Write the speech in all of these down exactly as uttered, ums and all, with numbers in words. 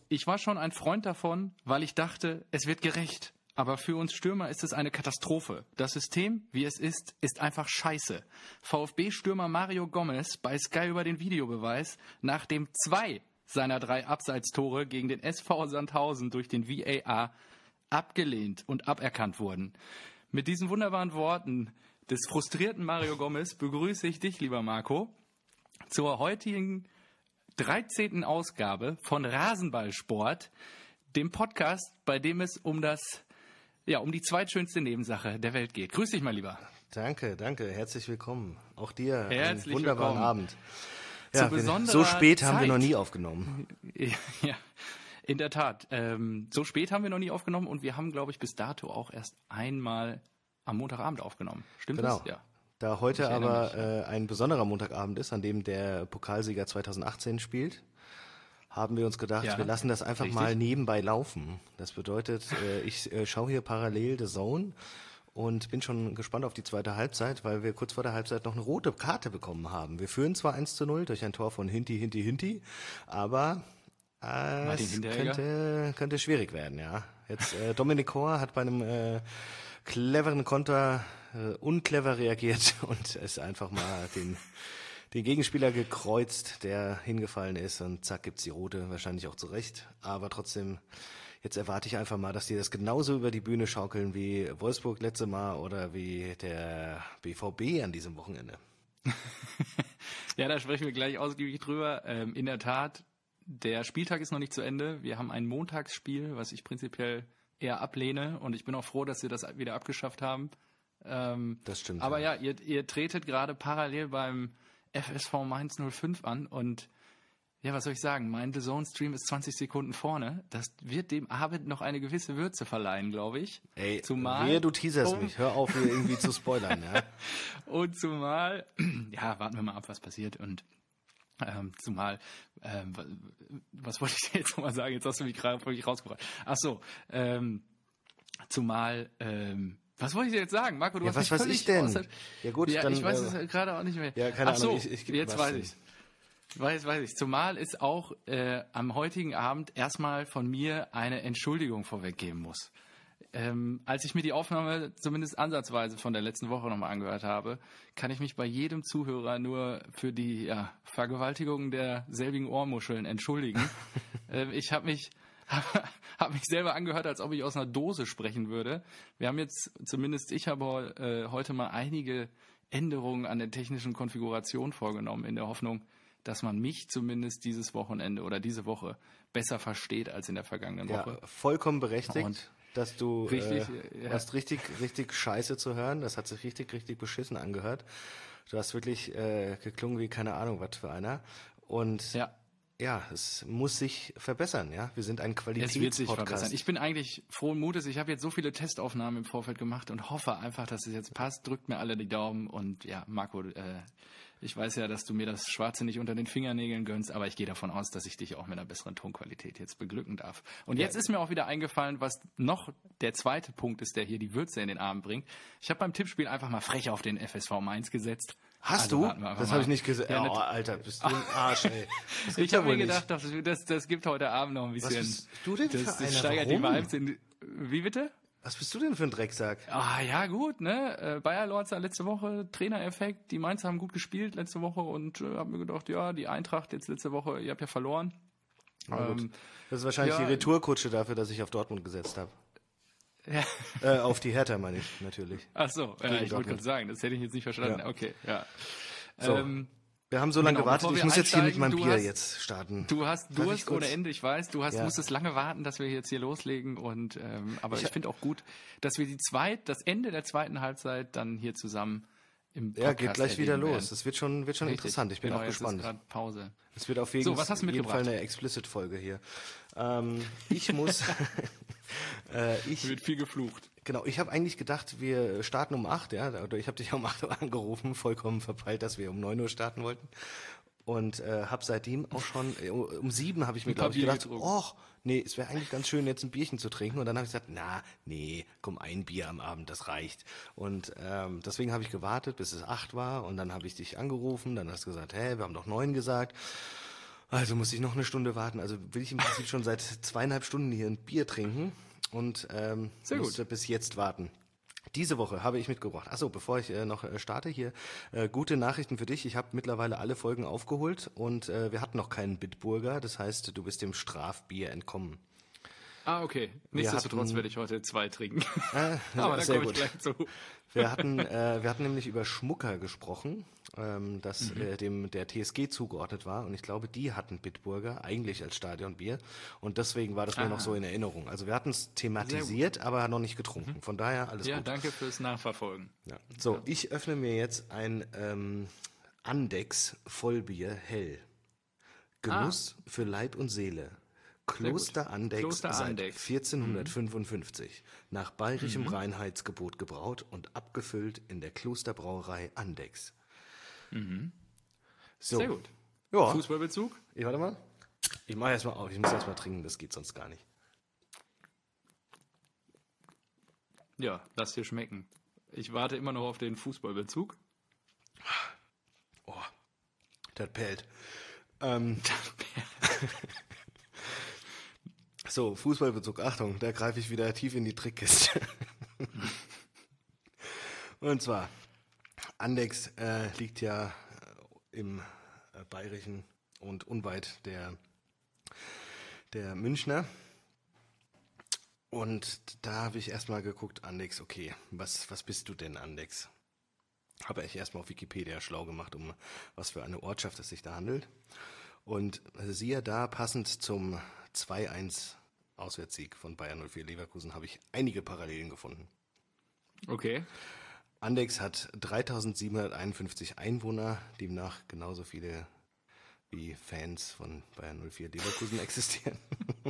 ich war schon ein Freund davon, weil ich dachte, es wird gerecht. Aber für uns Stürmer ist es eine Katastrophe. Das System, wie es ist, ist einfach scheiße. VfB-Stürmer Mario Gomez bei Sky über den Videobeweis, nachdem zwei seiner drei Abseitstore gegen den S V Sandhausen durch den V A R abgelehnt und aberkannt wurden. Mit diesen wunderbaren Worten des frustrierten Mario Gomez begrüße ich dich, lieber Marco, zur heutigen dreizehnten Ausgabe von Rasenballsport, dem Podcast, bei dem es um das, ja, um die zweitschönste Nebensache der Welt geht. Grüß dich mal, lieber. Danke, danke, herzlich willkommen. Auch dir Herzlich einen wunderbaren willkommen. Abend. Ja, wir, so spät Zeit. haben wir noch nie aufgenommen. Ja, in der Tat. Ähm, so spät haben wir noch nie aufgenommen und wir haben, glaube ich, bis dato auch erst einmal am Montagabend aufgenommen. Stimmt genau. das? Ja. Da heute aber äh, ein besonderer Montagabend ist, an dem der Pokalsieger zweitausendachtzehn spielt, haben wir uns gedacht, ja, wir lassen das einfach richtig. mal nebenbei laufen. Das bedeutet, äh, ich äh, schaue hier parallel The Zone und bin schon gespannt auf die zweite Halbzeit, weil wir kurz vor der Halbzeit noch eine rote Karte bekommen haben. Wir führen zwar eins zu null durch ein Tor von Hinti, Hinti, Hinti, aber äh, es könnte, könnte schwierig werden. Ja. Jetzt äh, Dominik Kor hat bei einem äh, cleveren Konter äh, unclever reagiert und ist einfach mal den, den Gegenspieler gekreuzt, der hingefallen ist, und zack gibt's die rote, wahrscheinlich auch zu Recht. Aber trotzdem, jetzt erwarte ich einfach mal, dass die das genauso über die Bühne schaukeln wie Wolfsburg letzte Mal oder wie der B V B an diesem Wochenende. Ja, da sprechen wir gleich ausgiebig drüber. Ähm, in der Tat, der Spieltag ist noch nicht zu Ende. Wir haben ein Montagsspiel, was ich prinzipiell eher ablehne, und ich bin auch froh, dass sie das wieder abgeschafft haben. Ähm, das stimmt. Aber ja, ja ihr, ihr tretet gerade parallel beim F S V Mainz null fünf an und ja, was soll ich sagen, mein The Zone Stream ist zwanzig Sekunden vorne. Das wird dem Abend noch eine gewisse Würze verleihen, glaube ich. Ey, zumal, wehe, du teaserst um, mich, hör auf, hier irgendwie zu spoilern. Ja? Und zumal, ja, warten wir mal ab, was passiert, und Ähm, zumal, ähm, was wollte ich dir jetzt nochmal sagen? Jetzt hast du mich gerade völlig rausgebracht. Ach so, ähm, zumal, ähm, was wollte ich dir jetzt sagen? Marco, du ja, hast was mich weiß völlig ich denn? Außer... Ja gut, ja, dann... ich weiß äh, es gerade auch nicht mehr. Ja, keine Ach so, Ahnung. Ich, ich, jetzt weiß ich. Weiß, weiß ich. Zumal es auch äh, am heutigen Abend erstmal von mir eine Entschuldigung vorweggeben muss. Ähm, als ich mir die Aufnahme zumindest ansatzweise von der letzten Woche nochmal angehört habe, kann ich mich bei jedem Zuhörer nur für die ja, Vergewaltigung der selbigen Ohrmuscheln entschuldigen. ähm, ich habe mich, hab mich selber angehört, als ob ich aus einer Dose sprechen würde. Wir haben jetzt, zumindest ich habe äh, heute mal einige Änderungen an der technischen Konfiguration vorgenommen, in der Hoffnung, dass man mich zumindest dieses Wochenende oder diese Woche besser versteht als in der vergangenen Woche. Ja, vollkommen berechtigt. Und dass du richtig, äh, ja. hast richtig, richtig scheiße zu hören. Das hat sich richtig, richtig beschissen angehört. Du hast wirklich äh, geklungen wie keine Ahnung was für einer. Und ja. ja, es muss sich verbessern. Ja, wir sind ein Qualitätspodcast. Es wird sich verbessern. Ich bin eigentlich frohen Mutes. Ich habe jetzt so viele Testaufnahmen im Vorfeld gemacht und hoffe einfach, dass es jetzt passt. Drückt mir alle die Daumen. Und ja, Marco, äh, ich weiß ja, dass du mir das Schwarze nicht unter den Fingernägeln gönnst, aber ich gehe davon aus, dass ich dich auch mit einer besseren Tonqualität jetzt beglücken darf. Und jetzt ja. ist mir auch wieder eingefallen, was noch der zweite Punkt ist, der hier die Würze in den Abend bringt. Ich habe beim Tippspiel einfach mal frech auf den F S V Mainz gesetzt. Hast also, du? Das habe ich nicht gesagt. Ja, oh, Alter, bist du ein Arsch, ey. Ich habe mir gedacht, das, das, das gibt heute Abend noch ein bisschen. Was bist du denn für das, einer? Das steigert Warum? die Vibes in, wie bitte? Was bist du denn für ein Drecksack? Ah, ja, gut, ne? Bayer Lorzer letzte Woche, Trainereffekt. Die Mainzer haben gut gespielt letzte Woche und äh, hab mir gedacht, ja, die Eintracht jetzt letzte Woche, ihr habt ja verloren. Ähm, das ist wahrscheinlich ja, die Retourkutsche dafür, dass ich auf Dortmund gesetzt habe. Ja. Äh, auf die Hertha meine ich natürlich. Ach so, ja, ich wollte gerade sagen, das hätte ich jetzt nicht verstanden. Ja. Okay, ja. So. Ähm, Wir haben so lange genau, gewartet, ich muss jetzt hier mit meinem Bier hast, jetzt starten. Du hast Durst ohne Ende, ich weiß, du hast, ja. musstest lange warten, dass wir jetzt hier loslegen, und ähm, aber ich, ich finde auch gut, dass wir die zweit, das Ende der zweiten Halbzeit dann hier zusammen im Podcast Ja, geht gleich wieder los. Werden. Das wird schon, wird schon interessant, ich bin genau, auch gespannt. Jetzt ist Pause. Es wird auf jeden, so, was hast du jeden Fall eine Explicit-Folge hier. Ähm, ich muss... äh, ich wird viel geflucht. Genau, ich habe eigentlich gedacht, wir starten um acht, ja, oder ich habe dich um acht Uhr angerufen, vollkommen verpeilt, dass wir um neun Uhr starten wollten, und äh, habe seitdem auch schon, äh, um sieben habe ich mir, glaube ich, gedacht, ach, nee, es wäre eigentlich ganz schön, jetzt ein Bierchen zu trinken, und dann habe ich gesagt, na, nee, komm, ein Bier am Abend, das reicht, und ähm, deswegen habe ich gewartet, bis es acht war, und dann habe ich dich angerufen, dann hast du gesagt, hä, wir haben doch neun gesagt. Also muss ich noch eine Stunde warten. Also will ich im Prinzip schon seit zweieinhalb Stunden hier ein Bier trinken und ähm, Sehr musste gut. bis jetzt warten. Diese Woche habe ich mitgebracht. Achso, bevor ich äh, noch äh, starte hier, äh, gute Nachrichten für dich. Ich habe mittlerweile alle Folgen aufgeholt und äh, wir hatten noch keinen Bitburger. Das heißt, du bist dem Strafbier entkommen. Ah, okay. Nichtsdestotrotz werde ich heute zwei trinken. Äh, Aber da komme ich gleich zu. Wir hatten, äh, wir hatten nämlich über Schmucker gesprochen, ähm, das mhm. äh, dem der T S G zugeordnet war. Und ich glaube, die hatten Bitburger eigentlich als Stadionbier. Und deswegen war das mir ah. noch so in Erinnerung. Also wir hatten es thematisiert, aber noch nicht getrunken. Mhm. Von daher alles ja, gut. Ja, danke fürs Nachverfolgen. Ja. So, ja. Ich öffne mir jetzt ein ähm, Andex Vollbier hell. Genuss ah. für Leib und Seele. Kloster Andex Kloster seit Andex. vierzehnhundertfünfundfünfzig. Mhm. Nach bayerischem mhm. Reinheitsgebot gebraut und abgefüllt in der Klosterbrauerei Andex. Mhm. So. Sehr gut. Ja. Fußballbezug? Ich warte mal. Ich mache erstmal auf. Ich muss erstmal trinken, das geht sonst gar nicht. Ja, lass dir schmecken. Ich warte immer noch auf den Fußballbezug. Oh, das pellt. Ähm. So, Fußballbezug, Achtung, da greife ich wieder tief in die Trickkiste. Und zwar, Andex äh, liegt ja im äh, Bayerischen und unweit der, der Münchner. Und da habe ich erstmal geguckt, Andex, okay, was, was bist du denn, Andex? Habe ich erstmal auf Wikipedia schlau gemacht, um was für eine Ortschaft es sich da handelt. Und siehe da, passend zum zwei eins Auswärtssieg von Bayern null vier Leverkusen habe ich einige Parallelen gefunden. Okay. Andex hat dreitausendsiebenhunderteinundfünfzig Einwohner, demnach genauso viele wie Fans von Bayern null vier Leverkusen existieren.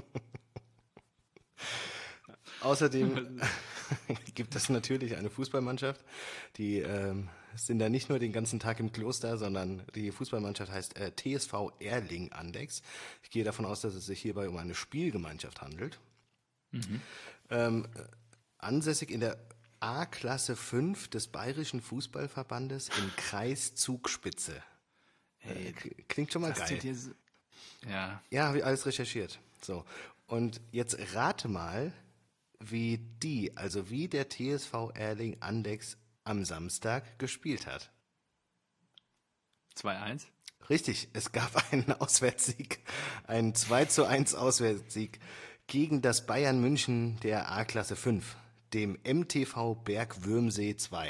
Außerdem gibt es natürlich eine Fußballmannschaft, die ähm, sind da nicht nur den ganzen Tag im Kloster, sondern die Fußballmannschaft heißt äh, T S V Erling Andex. Ich gehe davon aus, dass es sich hierbei um eine Spielgemeinschaft handelt. Mhm. Ähm, ansässig in der A-Klasse fünf des Bayerischen Fußballverbandes im Kreis Zugspitze. Äh, klingt schon mal geil. So, ja, ja habe ich alles recherchiert. So, und jetzt rate mal, wie die, also wie der T S V Erling Andex am Samstag gespielt hat. zwei eins? Richtig, es gab einen Auswärtssieg, einen zwei zu eins Auswärtssieg gegen das Bayern München der A-Klasse fünf, dem M T V Berg Würmsee zwei.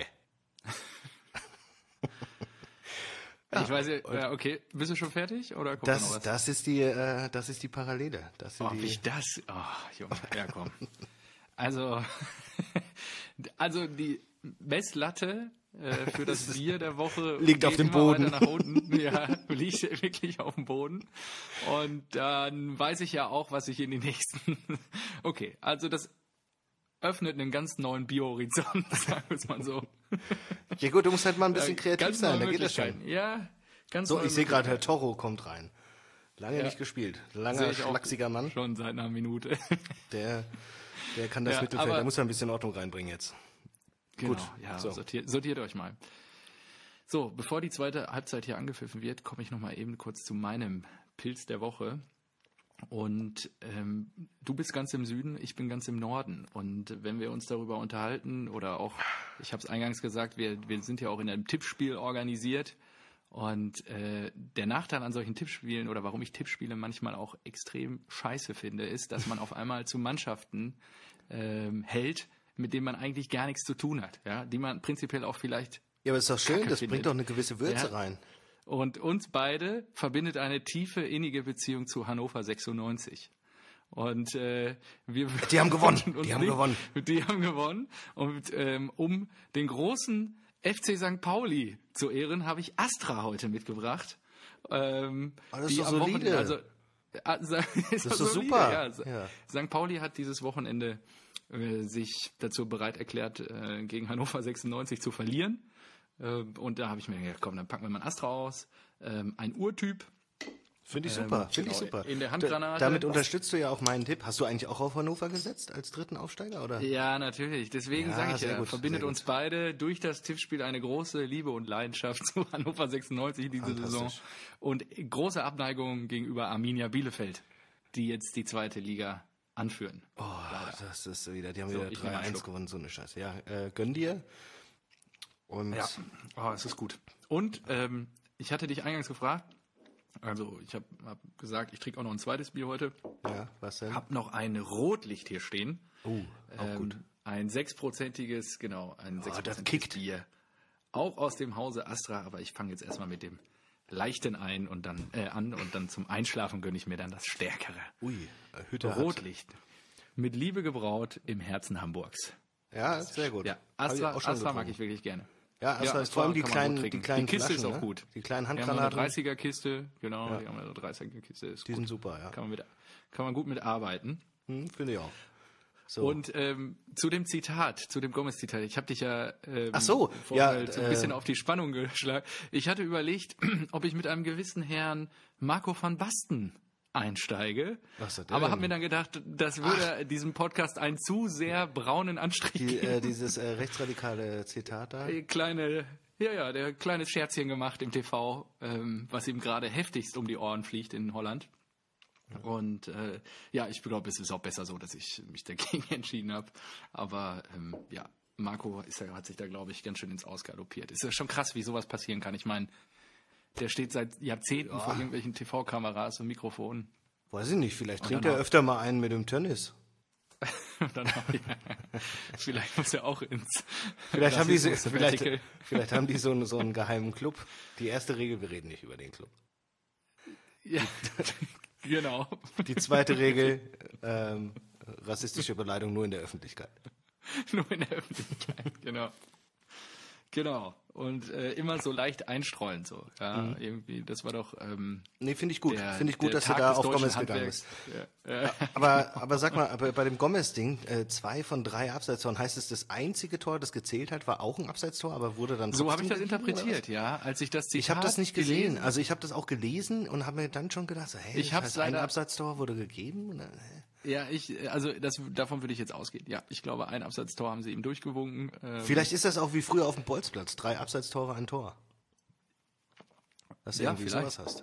Ja, ich weiß ja, okay, bist du schon fertig oder kommt das, noch was? Das ist die, äh, das ist die Parallele. Das sind oh, die... wie ich das, oh, Junge, ja komm. Also, also die Messlatte äh, für das Bier der Woche liegt auf dem Boden. Weiter nach unten. Ja, liegt wirklich auf dem Boden. Und dann weiß ich ja auch, was ich in die nächsten. Okay, also das öffnet einen ganz neuen Bierhorizont, sagen wir es mal so. Ja gut, du musst halt mal ein bisschen kreativ ganz sein, da geht das schon. Ja, ganz so, ich sehe gerade, Herr Toro kommt rein. Lange ja. nicht gespielt. Langer, schlachsiger Mann. Schon seit einer Minute. Der, der kann das ja, Mittelfeld, der muss ja ein bisschen Ordnung reinbringen jetzt. Genau, Gut, ja, so. sortiert, sortiert euch mal. So, bevor die zweite Halbzeit hier angepfiffen wird, komme ich nochmal eben kurz zu meinem Pilz der Woche. Und ähm, du bist ganz im Süden, ich bin ganz im Norden. Und wenn wir uns darüber unterhalten, oder auch, ich habe es eingangs gesagt, wir, wir sind ja auch in einem Tippspiel organisiert. Und äh, der Nachteil an solchen Tippspielen oder warum ich Tippspiele manchmal auch extrem scheiße finde, ist, dass man auf einmal zu Mannschaften ähm, hält, mit denen man eigentlich gar nichts zu tun hat, ja, die man prinzipiell auch vielleicht. Ja, aber ist doch schön, Kacke das findet. bringt doch eine gewisse Würze ja. rein. Und uns beide verbindet eine tiefe, innige Beziehung zu Hannover sechsundneunzig. Und äh, wir die haben gewonnen. Die haben nicht, gewonnen. Die haben gewonnen. Und ähm, um den großen F C Sankt Pauli zu ehren, habe ich Astra heute mitgebracht. Ähm, oh, das die ist doch am solide. Wochenende, also, äh, ist das ist doch super. Ja. Ja. Sankt Pauli hat dieses Wochenende äh, sich dazu bereit erklärt, äh, gegen Hannover sechsundneunzig zu verlieren. Äh, und da habe ich mir gedacht, komm, dann packen wir mal ein Astra aus. Ähm, ein Urtyp. Finde ich super, ähm, finde genau, ich super. In der Handgranate. Da, damit unterstützt du ja auch meinen Tipp. Hast du eigentlich auch auf Hannover gesetzt als dritten Aufsteiger, oder? Ja, natürlich. Deswegen ja, sage ich ja, gut, verbindet uns beide durch das Tippspiel eine große Liebe und Leidenschaft zu Hannover sechsundneunzig in dieser Saison. Und große Abneigung gegenüber Arminia Bielefeld, die jetzt die zweite Liga anführen. Oh, leider. Das ist wieder, die haben so, wieder drei eins gewonnen, so eine Scheiße. Ja, äh, gönn dir. Und ja, oh, es ist gut. Und ähm, ich hatte dich eingangs gefragt, also ich habe hab gesagt, ich trinke auch noch ein zweites Bier heute. Ja, was denn? Hab noch ein Rotlicht hier stehen. Oh, auch ähm, gut. Ein sechsprozentiges, genau, ein oh, sechsprozentiges Bier. Auch aus dem Hause Astra, aber ich fange jetzt erstmal mit dem leichten ein und dann äh, an und dann zum Einschlafen gönne ich mir dann das Stärkere. Ui, Hütte Rotlicht. Hat. Mit Liebe gebraut im Herzen Hamburgs. Ja, sehr gut. Ja, Astra, Astra mag ich wirklich gerne. Ja, Astra ja, ist vor allem die kleinen, die kleinen Die Kiste Flaschen, ist auch ne? gut. Die kleinen Handgranaten. Die haben eine dreißiger-Kiste, genau, ja. Die haben eine dreißiger-Kiste. Ist die gut. sind super, ja. Kann man, mit, kann man gut mitarbeiten. Hm, finde ich auch. So. Und ähm, zu dem Zitat, zu dem Gomez-Zitat, ich habe dich ja ähm, Ach so, ja, halt so ein äh, bisschen auf die Spannung geschlagen. Ich hatte überlegt, ob ich mit einem gewissen Herrn Marco van Basten einsteige, Was hat der aber denn? habe mir dann gedacht, das würde Ach. diesem Podcast einen zu sehr braunen Anstrich die, geben. Äh, dieses äh, rechtsradikale Zitat da? Kleine, ja, ja, der kleine Scherzchen gemacht im T V, ähm, was ihm gerade heftigst um die Ohren fliegt in Holland. Und äh, ja, ich glaube, es ist auch besser so, dass ich mich dagegen entschieden habe. Aber ähm, ja, Marco ist ja, hat sich da, glaube ich, ganz schön ins Ausgaloppiert. Ist ja schon krass, wie sowas passieren kann. Ich meine, der steht seit Jahrzehnten ja. vor irgendwelchen T V-Kameras und Mikrofonen. Weiß ich nicht, vielleicht trinkt er öfter mal einen mit dem Tennis. dann auch, ja. Vielleicht muss er auch ins... Vielleicht haben, die so, vielleicht, vielleicht haben die so, so einen geheimen Club. Die erste Regel, wir reden nicht über den Club. Ja, genau. Die zweite Regel, ähm, rassistische Beleidigung nur in der Öffentlichkeit. Nur in der Öffentlichkeit, genau. Genau. Und äh, immer so leicht einstreuen, so. Ja, mhm. irgendwie, das war doch. Ähm, nee, finde ich gut. Finde ich gut, dass Tag du da auf Gomez Gomez gegangen bist. Ja. Ja. Aber, aber sag mal, aber bei dem Gomez-Ding, äh, zwei von drei Abseitstoren, heißt es, das einzige Tor, das gezählt hat, war auch ein Abseitstor, aber wurde dann. So habe ich das interpretiert, ja. Als ich das Zitat Ich habe das nicht gesehen. Gelesen. Also ich habe das auch gelesen und habe mir dann schon gedacht, so, hey, ich das heißt, ein Abseitstor wurde gegeben. Und, äh, Ja, ich, also das, davon würde ich jetzt ausgehen. Ja, ich glaube, ein Abseitstor haben sie ihm durchgewunken. Ähm, Vielleicht ist das auch wie früher auf dem Bolzplatz. Drei Abseitstore, ein Tor. Dass du ja, irgendwie vielleicht. sowas hast.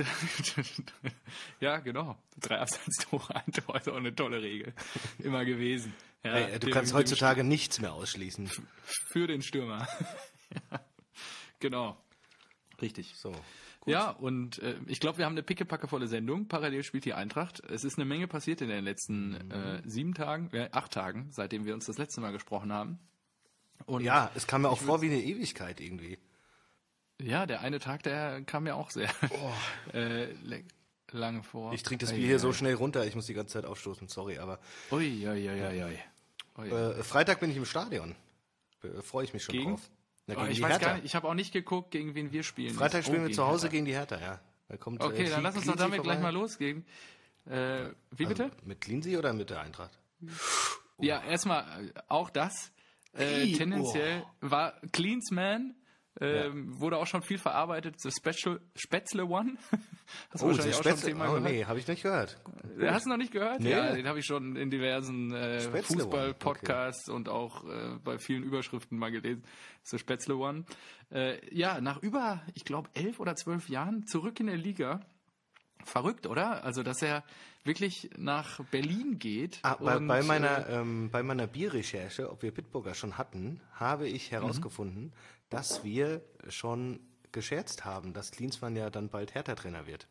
Ja, genau. Drei Abseitstore, ein Tor ist auch eine tolle Regel. Immer gewesen. Ja, hey, du dem, kannst dem heutzutage St- nichts mehr ausschließen. Für den Stürmer. Ja, genau. Richtig. So. Gut. Ja, und äh, ich glaube, wir haben eine pickepackevolle Sendung. Parallel spielt die Eintracht. Es ist eine Menge passiert in den letzten mhm. äh, sieben Tagen, äh, acht Tagen, seitdem wir uns das letzte Mal gesprochen haben. Und ja, es kam mir auch vor wie eine Ewigkeit irgendwie. Ja, der eine Tag, der kam mir auch sehr oh. äh, lange vor. Ich trinke das Bier ei, hier ei. so schnell runter, ich muss die ganze Zeit aufstoßen, sorry, aber... Ui, ui, ui, ui, ui. Ui. Äh, Freitag bin ich im Stadion. Äh, Freue ich mich schon gegen? drauf. Na, oh, ich weiß gar nicht, ich habe auch nicht geguckt, gegen wen wir spielen. Freitag spielen oh, wir zu Hause gegen die Hertha, ja. Da kommt, okay, äh, dann lass uns doch damit gleich mal losgehen. Äh, wie bitte? Also mit Lindsay oder mit der Eintracht? Oh. Ja, erstmal auch das. Äh, Ey, tendenziell oh. war Cleansman, ähm, ja. wurde auch schon viel verarbeitet. The Special Spätzle One. Hast du oh, wahrscheinlich auch Spätzle, schon zehnmal oh, gehört? Nee, habe ich nicht gehört. Gut. Hast du noch nicht gehört? Nee. Ja, den habe ich schon in diversen äh, Fußball-Podcasts okay. und auch äh, bei vielen Überschriften mal gelesen. The Spätzle One. Äh, ja, nach über, ich glaube, elf oder zwölf Jahren zurück in der Liga. Verrückt, oder? Also, dass er wirklich nach Berlin geht. Ah, bei, und, bei, meiner, äh, ähm, bei meiner Bierrecherche, ob wir Bitburger schon hatten, habe ich herausgefunden, mhm. dass wir schon gescherzt haben, dass Klinsmann ja dann bald Hertha-Trainer wird.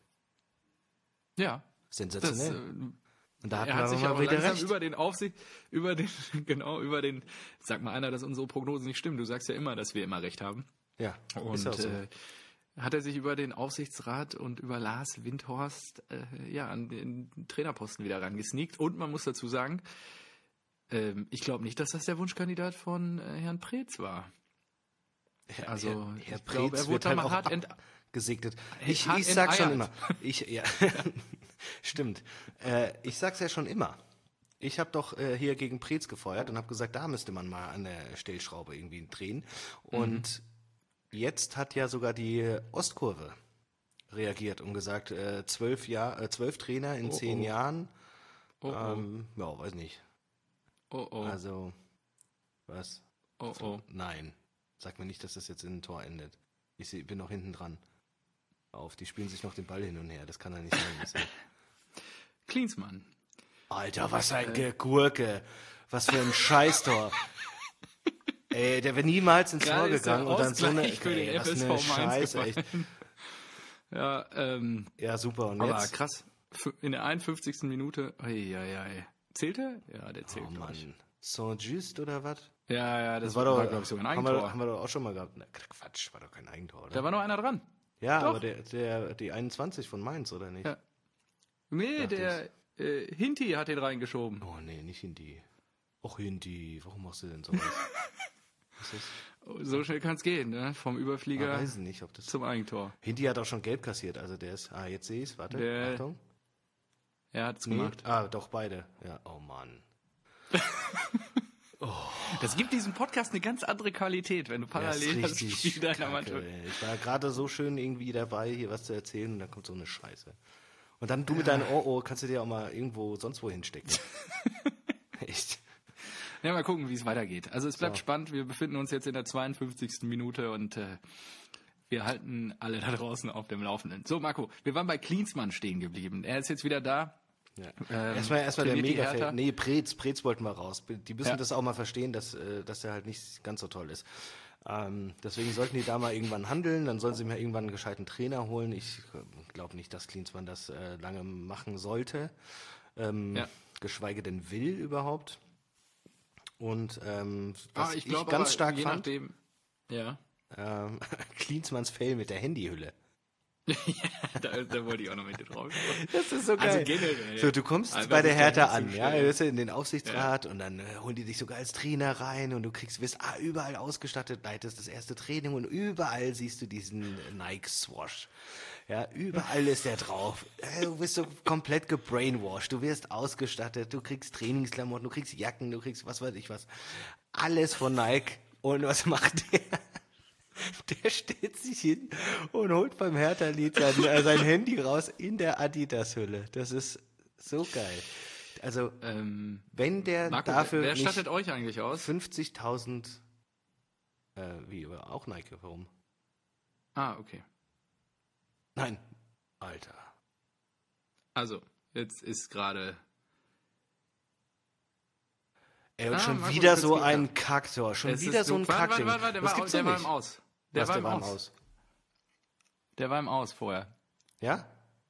Ja. Sensationell. Das, äh, und da hatten er hat wir sich mal auch wieder langsam recht. über den Aufsicht, über den, genau, über den, sag mal einer, dass unsere Prognosen nicht stimmen. Du sagst ja immer, dass wir immer recht haben. Ja, und ist auch so. äh, hat er sich über den Aufsichtsrat und über Lars Windhorst äh, ja, an den Trainerposten wieder rangesneakt. Und man muss dazu sagen, ähm, ich glaube nicht, dass das der Wunschkandidat von äh, Herrn Preetz war. Herr, also, Herr, Herr ich glaube, er wurde da mal hart ent- gesegnet. Ich, ich sag schon immer. Ich, ja, stimmt. Äh, ich sag's ja schon immer. Ich habe doch äh, hier gegen Preetz gefeuert und habe gesagt, da müsste man mal an der Stellschraube irgendwie drehen. Und mhm. jetzt hat ja sogar die Ostkurve reagiert und gesagt, äh, zwölf, Jahr, äh, zwölf Trainer in oh, zehn oh. Jahren. Oh, ähm, oh. Ja, weiß nicht. Oh, oh. Also, was? Oh, oh. Nein. Sag mir nicht, dass das jetzt in ein Tor endet. Ich seh, bin noch hinten dran. Auf, die spielen sich noch den Ball hin und her. Das kann ja nicht sein. Klinsmann. Alter, was ein äh. Gurke. Was für ein Scheißtor. Ey, der wäre niemals ins Tor gegangen und dann so eine, ey, was eine Scheiße, echt. Ja, ähm. Ja, super. Und aber jetzt? krass. In der einundfünfzigsten Minute. Ei, ei, ei. Zählt er? Ja, der zählt, oh, glaube ich. Saint-Just oder was? Ja, ja, das, das war, war, doch, glaube ich, sogar ein Eigentor. Haben wir, haben wir doch auch schon mal gehabt. Na, Quatsch, war doch kein Eigentor, oder? Da war noch einer dran. Ja, doch. Aber der, der, die einundzwanzig von Mainz, oder nicht? Ja. Nee, Dacht der äh, Hinti hat den reingeschoben. Oh, nee, nicht Hinti. Och, Hinti, warum machst du denn sowas? Was ist? So schnell kann es gehen, ne? Vom Überflieger ich weiß nicht, ob das zum Eigentor. Hinti hat auch schon gelb kassiert, also der ist, ah, jetzt sehe ich es, warte, der, Achtung. Er hat es nee. gemacht. Ah, doch, beide. Ja, oh Mann. oh. Das gibt diesem Podcast eine ganz andere Qualität, wenn du parallel das Spiel deiner Mannschaft. Ich war gerade so schön irgendwie dabei, hier was zu erzählen und dann kommt so eine Scheiße. Und dann du mit deinem Oh-Oh kannst du dir auch mal irgendwo sonst wo hinstecken. Echt. Ja, mal gucken, wie es weitergeht. Also es bleibt so. spannend. Wir befinden uns jetzt in der zweiundfünfzigsten Minute und äh, wir halten alle da draußen auf dem Laufenden. So, Marco, wir waren bei Klinsmann stehen geblieben. Er ist jetzt wieder da. Ja. Ähm, erstmal erstmal der Mega-Fan. Nee, Preetz, Preetz wollten wir raus. Die müssen ja. das auch mal verstehen, dass, dass der halt nicht ganz so toll ist. Ähm, deswegen sollten die da mal irgendwann handeln, dann sollen sie mir irgendwann einen gescheiten Trainer holen. Ich glaube nicht, dass Klinsmann das äh, lange machen sollte. Ähm, ja. Geschweige denn will überhaupt. Und ähm, was ah, ich, ich glaub, ganz stark je fand, nachdem, ja. ähm, Klinsmanns Fail mit der Handyhülle. ja, da, da wollte ich auch noch mit dir drauf. Das ist so geil. Also generell, so, du kommst also bei der Hertha an, ja, du bist in den Aufsichtsrat ja. und dann äh, holen die dich sogar als Trainer rein und du kriegst, wirst ah, überall ausgestattet, leitest das erste Training und überall siehst du diesen Nike-Swash. Ja, überall ist der drauf. Du bist so komplett gebrainwashed. Du wirst ausgestattet, du kriegst Trainingsklamotten, du kriegst Jacken, du kriegst was weiß ich was. Alles von Nike. Und was macht der? Der stellt sich hin und holt beim Hertha-Lied sein, äh, sein Handy raus in der Adidas-Hülle. Das ist so geil. Also, ähm, wenn der Marco, dafür wer stattet euch eigentlich aus? fünfzigtausend, äh, wie, auch Nike, warum? Ah, okay. Nein, Alter. Also, jetzt ist gerade... Ey, und ah, schon Marco, wieder so ein Kacktor. Schon es wieder so ein Kacktor. Warte, warte, warte, der, war, der war im Aus. Der, Was, war, der im war im Aus. Aus. Der war im Aus vorher. Ja?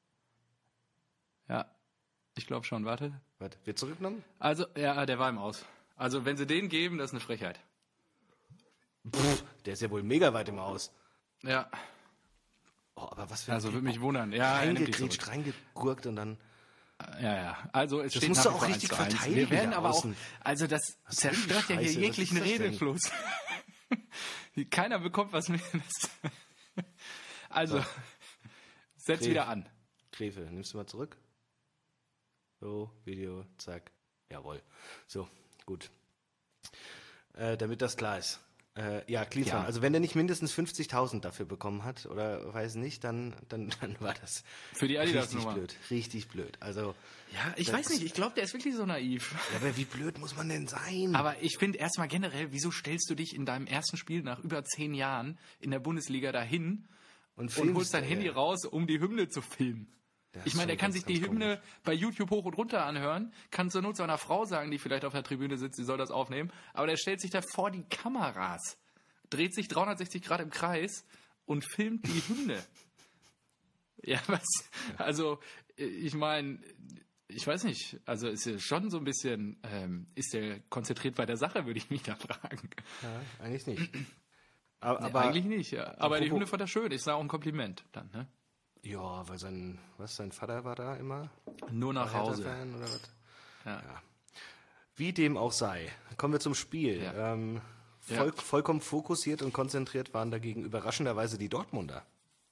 Ja, ich glaube schon. Warte. Warte, wird zurückgenommen? Also, ja, der war im Aus. Also, wenn sie den geben, das ist eine Frechheit. Pff, der ist ja wohl mega weit im Aus. Ja. Oh, aber was für Also, würde mich wundern. Ja, reingegrätscht, reingegurkt und dann... Ja, ja. Also es das steht musst du auch richtig verteidigen. Wir werden aber auch, also das was zerstört ja hier jeglichen Redefluss. Keiner bekommt was mit. Also, so. setz Gref. wieder an. Grefe, nimmst du mal zurück? So, Video, zack. Jawohl. So, gut. Äh, damit das klar ist. Äh, ja, Klinsmann. Ja. Also wenn der nicht mindestens fünfzigtausend dafür bekommen hat oder weiß nicht, dann, dann, dann war das für die Adidas richtig blöd. Richtig blöd. Also ja, ich weiß nicht. Ich glaube, der ist wirklich so naiv. Ja, aber wie blöd muss man denn sein? Aber ich finde erstmal generell, wieso stellst du dich in deinem ersten Spiel nach über zehn Jahren in der Bundesliga dahin und, und holst dein der, Handy ja. raus, um die Hymne zu filmen? Ich meine, der kann sich die Hymne komisch. bei YouTube hoch und runter anhören, kann zur Not zu einer Frau sagen, die vielleicht auf der Tribüne sitzt, sie soll das aufnehmen, aber der stellt sich da vor die Kameras, dreht sich dreihundertsechzig Grad im Kreis und filmt die Hymne. Ja, was? Also, ich meine, ich weiß nicht, also ist ja schon so ein bisschen, ähm, ist der konzentriert bei der Sache, würde ich mich da fragen. Ja, eigentlich nicht. Aber, ja, aber eigentlich nicht, ja. Aber die Hymne fand er schön, ist auch ein Kompliment dann, ne? Ja, weil sein, was, sein Vater war da immer? Nur nach Hause. Oder was? Ja. Ja. Wie dem auch sei. Kommen wir zum Spiel. Ja. Ähm, voll, ja. Vollkommen fokussiert und konzentriert waren dagegen überraschenderweise die Dortmunder.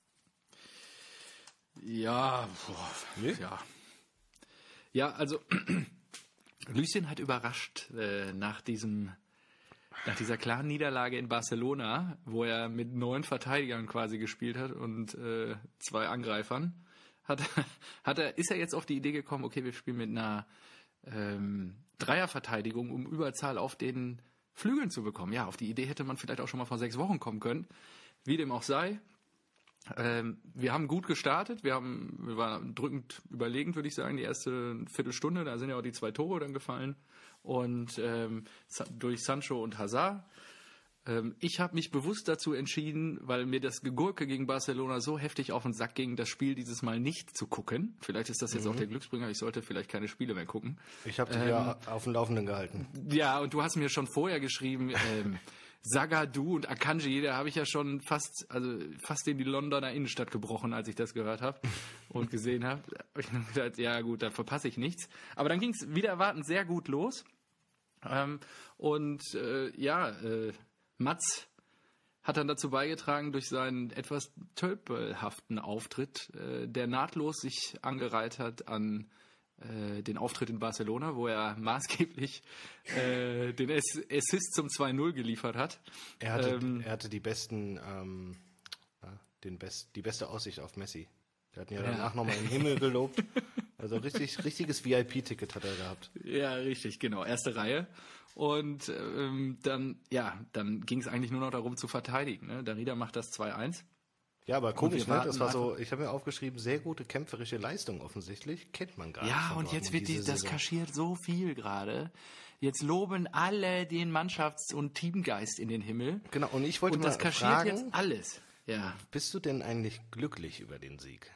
Ja, boah, nee? ja. Ja, also Lucien hat überrascht äh, nach diesem nach dieser klaren Niederlage in Barcelona, wo er mit neun Verteidigern quasi gespielt hat und äh, zwei Angreifern, hat, hat er, ist er jetzt auf die Idee gekommen, okay, wir spielen mit einer ähm, Dreierverteidigung, um Überzahl auf den Flügeln zu bekommen. Ja, auf die Idee hätte man vielleicht auch schon mal vor sechs Wochen kommen können. Wie dem auch sei. Ähm, wir haben gut gestartet, wir haben, wir waren drückend überlegend, würde ich sagen, die erste Viertelstunde, da sind ja auch die zwei Tore dann gefallen und ähm, durch Sancho und Hazard. Ähm, ich habe mich bewusst dazu entschieden, weil mir das Gegurke gegen Barcelona so heftig auf den Sack ging, das Spiel dieses Mal nicht zu gucken. Vielleicht ist das jetzt mhm. auch der Glücksbringer, ich sollte vielleicht keine Spiele mehr gucken. Ich habe dich ähm, ja auf dem Laufenden gehalten. Ja, und du hast mir schon vorher geschrieben, ähm, Zagadou und Akanji, da habe ich ja schon fast, also fast in die Londoner Innenstadt gebrochen, als ich das gehört habe und gesehen habe. Hab ich mir gedacht, ja gut, da verpasse ich nichts. Aber dann ging es wieder erwartend sehr gut los. Ähm, und äh, ja, äh, Mats hat dann dazu beigetragen durch seinen etwas tölpelhaften Auftritt, äh, der nahtlos sich angereiht hat an äh, den Auftritt in Barcelona, wo er maßgeblich äh, den Assist zum zwei null geliefert hat. Er hatte, ähm, er hatte die besten, ähm, ja, den Best, die beste Aussicht auf Messi. Der hat ihn ja danach ja. nochmal in den Himmel gelobt. Also richtig, richtiges V I P-Ticket hat er gehabt. Ja, richtig, genau. Erste Reihe. Und ähm, dann, ja, dann ging es eigentlich nur noch darum zu verteidigen. Ne? Darida macht das zwei eins. Ja, aber komisch, ne? Das war so, ich habe mir aufgeschrieben, sehr gute kämpferische Leistung offensichtlich. Kennt man gar nicht. Ja, und jetzt wird die, das Saison. Kaschiert so viel gerade. Jetzt loben alle den Mannschafts- und Teamgeist in den Himmel. Genau, und ich wollte und mal das kaschiert fragen, jetzt alles. Ja. Bist du denn eigentlich glücklich über den Sieg?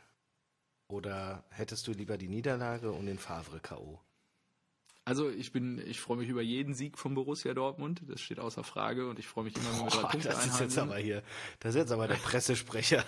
Oder hättest du lieber die Niederlage und den Favre K O? Also ich bin, ich freue mich über jeden Sieg von Borussia Dortmund, das steht außer Frage und ich freue mich immer, wenn wir drei Punkte das einhalten. Ist jetzt aber hier, das ist jetzt aber der Pressesprecher.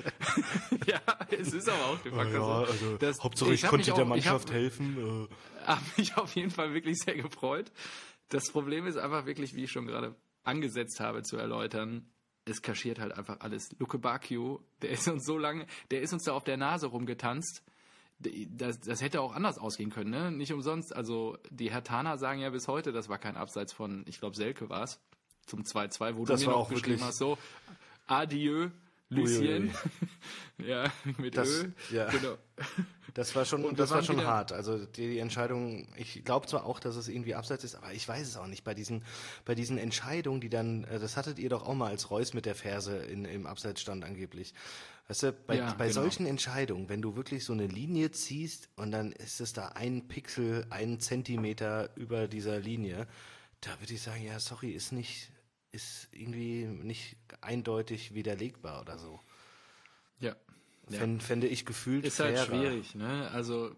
Ja, es ist aber auch de facto ja, so. Also, das, Hauptsache ich, ich konnte auch, der Mannschaft ich hab, helfen. Ich habe mich auf jeden Fall wirklich sehr gefreut. Das Problem ist einfach wirklich, wie ich schon gerade angesetzt habe zu erläutern, es kaschiert halt einfach alles. Luke Bacchio, der ist uns so lange, der ist uns da auf der Nase rumgetanzt. Das, das hätte auch anders ausgehen können, ne? Nicht umsonst. Also die Herthaner sagen ja bis heute, das war kein Abseits von, ich glaube, Selke war es, zum zwei zwei, wo das du mir noch geschrieben hast, so, adieu, Lucien. Ja, mit das, Ö. Ja. Genau. Das war schon, das war schon hart. Also die, die Entscheidung, ich glaube zwar auch, dass es irgendwie abseits ist, aber ich weiß es auch nicht. Bei diesen, bei diesen Entscheidungen, die dann, das hattet ihr doch auch mal als Reus mit der Ferse in, im Abseits stand angeblich. Weißt du, bei, ja, bei genau. solchen Entscheidungen, wenn du wirklich so eine Linie ziehst und dann ist es da ein Pixel, ein Zentimeter über dieser Linie, da würde ich sagen, ja, sorry, ist nicht, ist irgendwie nicht eindeutig widerlegbar oder so. Ja. Fände, fände ich gefühlt ist fairer. Halt schwierig, ne? Also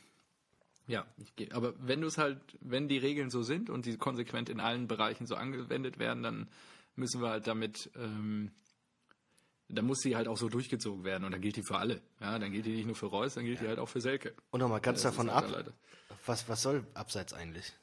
ja, ich geh, aber wenn du es halt, wenn die Regeln so sind und die konsequent in allen Bereichen so angewendet werden, dann müssen wir halt damit, ähm, dann muss sie halt auch so durchgezogen werden und dann gilt die für alle. Ja, dann gilt die nicht nur für Reus, dann gilt ja. die halt auch für Selke. Und nochmal ganz ja, davon ab, halt was, was soll Abseits eigentlich?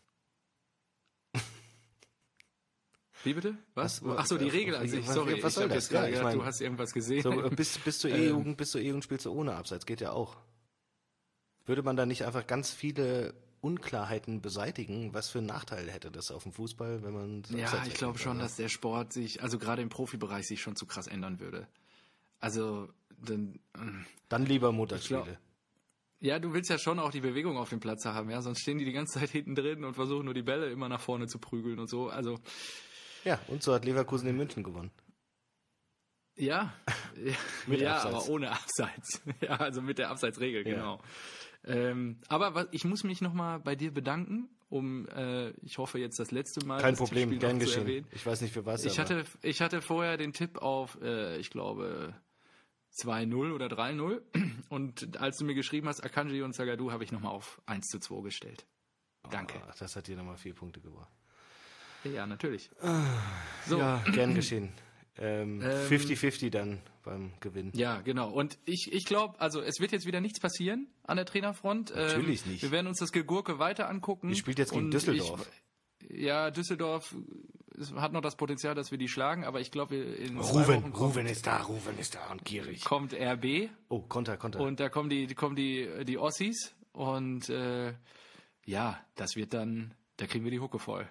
Wie bitte? Was? was Achso, die Regel an sich. Was, Sorry, was soll ich das? Jetzt Ja, ich mein, du hast irgendwas gesehen. So, bis, bis zur E-Jugend, bis zur E-Jugend spielst du ohne Abseits, geht ja auch. Würde man da nicht einfach ganz viele Unklarheiten beseitigen? Was für einen Nachteil hätte das auf dem Fußball, wenn man... Ja, ich glaube schon, dass der Sport sich, also gerade im Profibereich, sich schon zu krass ändern würde. Also, dann... Dann lieber Montagsspiele. Ja, du willst ja schon auch die Bewegung auf dem Platz haben, ja, sonst stehen die die ganze Zeit hinten drin und versuchen nur die Bälle immer nach vorne zu prügeln und so, also... Ja, und so hat Leverkusen in München gewonnen. Ja, mit ja, Abseits. aber ohne Abseits. Ja, also mit der Abseitsregel, ja. Genau. Ähm, aber was, ich muss mich nochmal bei dir bedanken, um, äh, ich hoffe jetzt das letzte Mal. Kein Problem, gern geschehen. Ich weiß nicht für was. Ich hatte, ich hatte vorher den Tipp auf, äh, ich glaube, zwei null oder drei null und als du mir geschrieben hast, Akanji und Zagadou, habe ich nochmal auf eins zu zwei gestellt. Danke. Oh, das hat dir nochmal vier Punkte gebracht. Ja, natürlich. So. Ja, gern geschehen. Ähm, fünfzig fünfzig dann beim Gewinn. Ja, genau. Und ich, ich glaube, also es wird jetzt wieder nichts passieren an der Trainerfront. Natürlich ähm, nicht. Wir werden uns das Gegurke weiter angucken. Die spielt jetzt gegen Düsseldorf. Ich, ja, Düsseldorf hat noch das Potenzial, dass wir die schlagen, aber ich glaube, in Ruven, Ruven ist da, Ruven ist da und gierig. Kommt R B. Oh, Konter, Konter. Und da kommen die, kommen die, die Ossis und äh, ja, das wird dann, da kriegen wir die Hucke voll.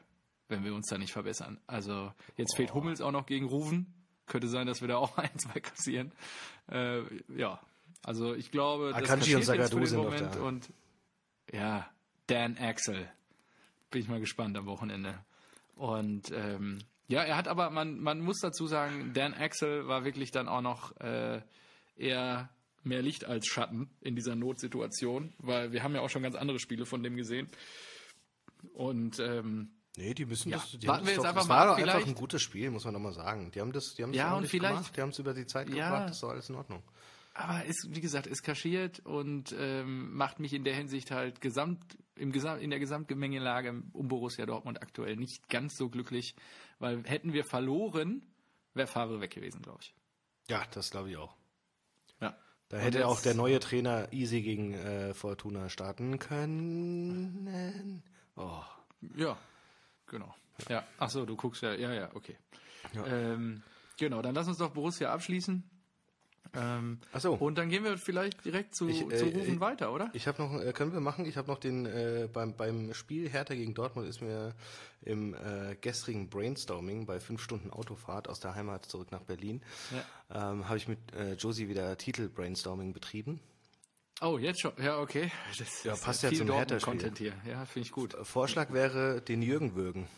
wenn wir uns da nicht verbessern. Also jetzt oh. fehlt Hummels auch noch gegen Ruven. Könnte sein, dass wir da auch ein, zwei kassieren. Äh, ja, also ich glaube, das Akanji und Zagadou sind Moment noch da. Und ja, Dan Axel. Bin ich mal gespannt am Wochenende. Und ähm, ja, er hat aber, man, man muss dazu sagen, Dan Axel war wirklich dann auch noch äh, eher mehr Licht als Schatten in dieser Notsituation, weil wir haben ja auch schon ganz andere Spiele von dem gesehen. Und ähm, nee, die müssen ja, das, die warten haben wir das jetzt doch, einfach das mal war ab, doch einfach ein gutes Spiel, muss man nochmal sagen. Die haben das, die haben das ja, und vielleicht, gemacht, die haben es über die Zeit ja, gebracht, das ist doch alles in Ordnung. Aber ist, wie gesagt, ist kaschiert und ähm, macht mich in der Hinsicht halt gesamt, im Gesam- in der Gesamtgemengelage um Borussia Dortmund aktuell nicht ganz so glücklich, weil hätten wir verloren, wäre Favre weg gewesen, glaube ich. Ja, das glaube ich auch. Ja. Da hätte auch der neue Trainer easy gegen äh, Fortuna starten können. Oh. Ja, genau. Ja, ach so, du guckst ja, ja, ja, okay. Ja. Ähm, genau, dann lass uns doch Borussia abschließen. Ähm, ach so. Und dann gehen wir vielleicht direkt zu, ich, äh, zu Rufen ich, weiter, oder? Ich habe noch, äh, können wir machen, ich habe noch den, äh, beim, beim Spiel Hertha gegen Dortmund ist mir im äh, gestrigen Brainstorming bei fünf Stunden Autofahrt aus der Heimat zurück nach Berlin, ja. ähm, habe ich mit äh, Josie wieder Titel-Brainstorming betrieben. Oh, jetzt schon? Ja, okay. Das ja, passt ja zum Hertha-Spiel. Content hier. Ja, finde ich gut. Vorschlag wäre, den Jürgen würgen.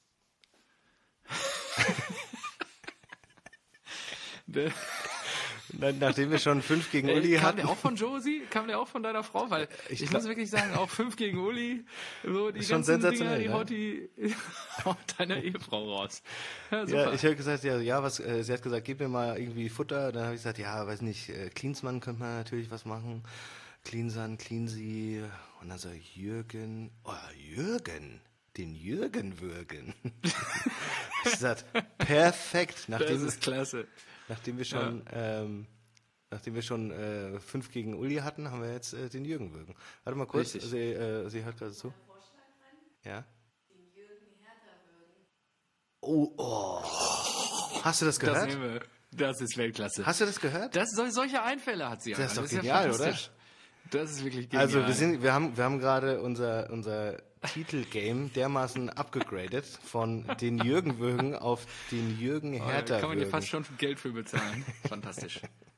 Nachdem wir schon fünf gegen Uli kam hatten. Kam der auch von Josie? Kam der auch von deiner Frau? Weil ich, ich muss wirklich sagen, auch fünf gegen Uli, so die schon ganzen sensationell, Dinger, die ja? haut die haut deiner Ehefrau raus. Ja, ja ich habe gesagt, ja, ja, was, äh, sie hat gesagt, gib mir mal irgendwie Futter. Dann habe ich gesagt, ja, weiß nicht, äh, Klinsmann könnte man natürlich was machen. Cleansan, Cleansy. Und dann so, Jürgen, oh, Jürgen, den Jürgen würgen. Ich gesagt, perfekt. Nachdem, das ist klasse. Nachdem wir schon, ja. ähm, nachdem wir schon äh, fünf gegen Uli hatten, haben wir jetzt äh, den Jürgen würgen. Warte mal kurz, sie, äh, sie hört gerade zu. Ja? Den Jürgen Hertha würgen. Oh, oh. Hast du das gehört? Das, nehmen wir. Das ist Weltklasse. Hast du das gehört? Das, solche Einfälle hat sie. Das ist doch das genial, ist ja oder? Das ist wirklich genial. Also wir sind, wir haben, wir haben gerade unser, unser Titelgame dermaßen abgegradet von den Jürgen würgen auf den Jürgen Hertha würgen. Da kann man dir fast schon Geld für bezahlen. Fantastisch.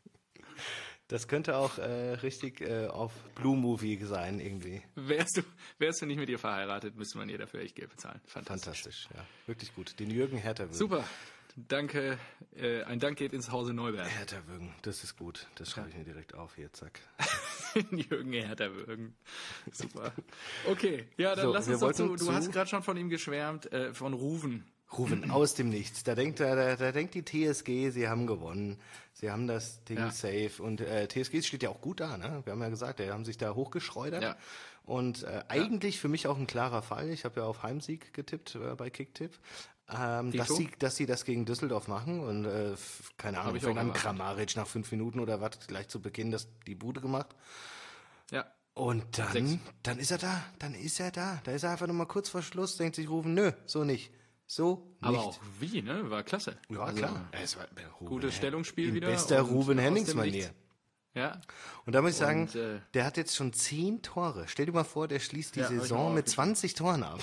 Das könnte auch äh, richtig äh, auf Blue Movie sein irgendwie. Wärst du, wärst du nicht mit ihr verheiratet, müsste man ihr dafür echt Geld bezahlen. Fantastisch. Fantastisch, ja. Wirklich gut. Den Jürgen Hertha würgen. Super. Danke. Äh, ein Dank geht ins Hause Neuberg. Hertha würgen, das ist gut. Das schreibe ich mir direkt auf hier, zack. Jürgen Hertha würgen. Super. Okay, ja, dann so, lass uns doch zu. Du zu hast gerade schon von ihm geschwärmt, äh, von Ruven. Ruven aus dem Nichts. Da denkt, da, da, da denkt die T S G, sie haben gewonnen. Sie haben das Ding ja. safe. Und äh, T S G steht ja auch gut da, ne? Wir haben ja gesagt, die haben sich da hochgeschleudert. Ja. Und äh, eigentlich ja. für mich auch ein klarer Fall. Ich habe ja auf Heimsieg getippt äh, bei Kicktipp. Ähm, dass, sie, dass sie das gegen Düsseldorf machen und äh, keine Ahnung, fängt an Kramaric nach fünf Minuten oder was, gleich zu Beginn das, die Bude gemacht. Ja. Und dann, Sechs. dann ist er da, dann ist er da. Da ist er einfach nochmal kurz vor Schluss, denkt sich Rufen, nö, so nicht. So Aber nicht. auch wie, ne? War klasse. Ja, also, klar. Es war gutes Stellungsspiel wieder. Bester Ruben Hennings-Manier. Ja. Und da muss ich sagen, und, äh, der hat jetzt schon zehn Tore. Stell dir mal vor, der schließt die ja, Saison mit zwanzig Toren ab.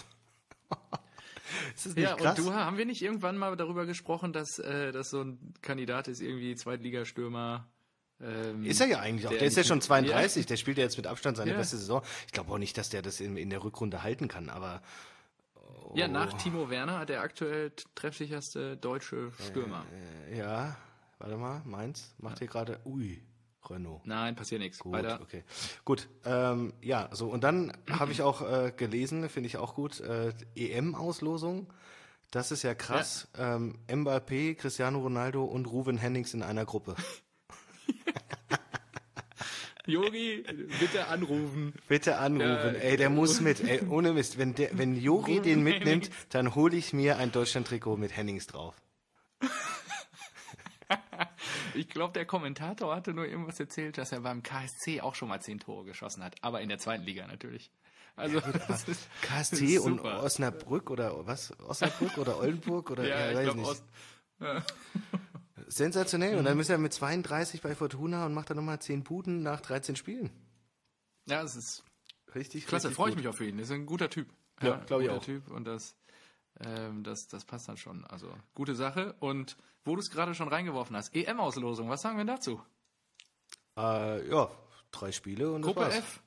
Ist das nicht ja, krass? Und du, haben wir nicht irgendwann mal darüber gesprochen, dass äh, das so ein Kandidat ist, irgendwie Zweitligastürmer? Ähm, ist er ja eigentlich auch. Der, der ist ja schon zweiunddreißig, ja. Der spielt ja jetzt mit Abstand seine ja. beste Saison. Ich glaube auch nicht, dass der das in, in der Rückrunde halten kann, aber... Oh. Ja, nach Timo Werner der aktuell treffsicherste deutsche Stürmer. Äh, ja, warte mal, Mainz macht ja. hier gerade... Ui... Renault. Nein, passiert nichts. Gut, Weiter. okay. Gut, ähm, ja, so und dann habe ich auch äh, gelesen, finde ich auch gut, äh, E M-Auslosung. Das ist ja krass. Ja. Ähm, Mbappé, Cristiano Ronaldo und Ruven Hennings in einer Gruppe. Jori, bitte anrufen. Bitte anrufen. Ja, ey, der muss mit. Ey, ohne Mist. Wenn der, wenn Jori den mitnimmt, dann hole ich mir ein Deutschland-Trikot mit Hennings drauf. Ich glaube, der Kommentator hatte nur irgendwas erzählt, dass er beim K S C auch schon mal zehn Tore geschossen hat. Aber in der zweiten Liga natürlich. Also ja, gut, das ist, K S C und Osnabrück oder was? Osnabrück oder Oldenburg oder ja, ja, ich weiß glaub, nicht. Ost, ja. Sensationell. Und dann ist er mit zweiunddreißig bei Fortuna und macht dann nochmal zehn Buden nach dreizehn Spielen. Ja, es ist richtig klasse. Richtig freue ich gut. mich auf ihn. Das ist ein guter Typ. Ja, ja glaube ich auch. Typ und das Ähm, das, das passt dann schon. Also gute Sache. Und wo du es gerade schon reingeworfen hast, E M-Auslosung, was sagen wir dazu? Äh, ja, drei Spiele und Gruppe das war's. F.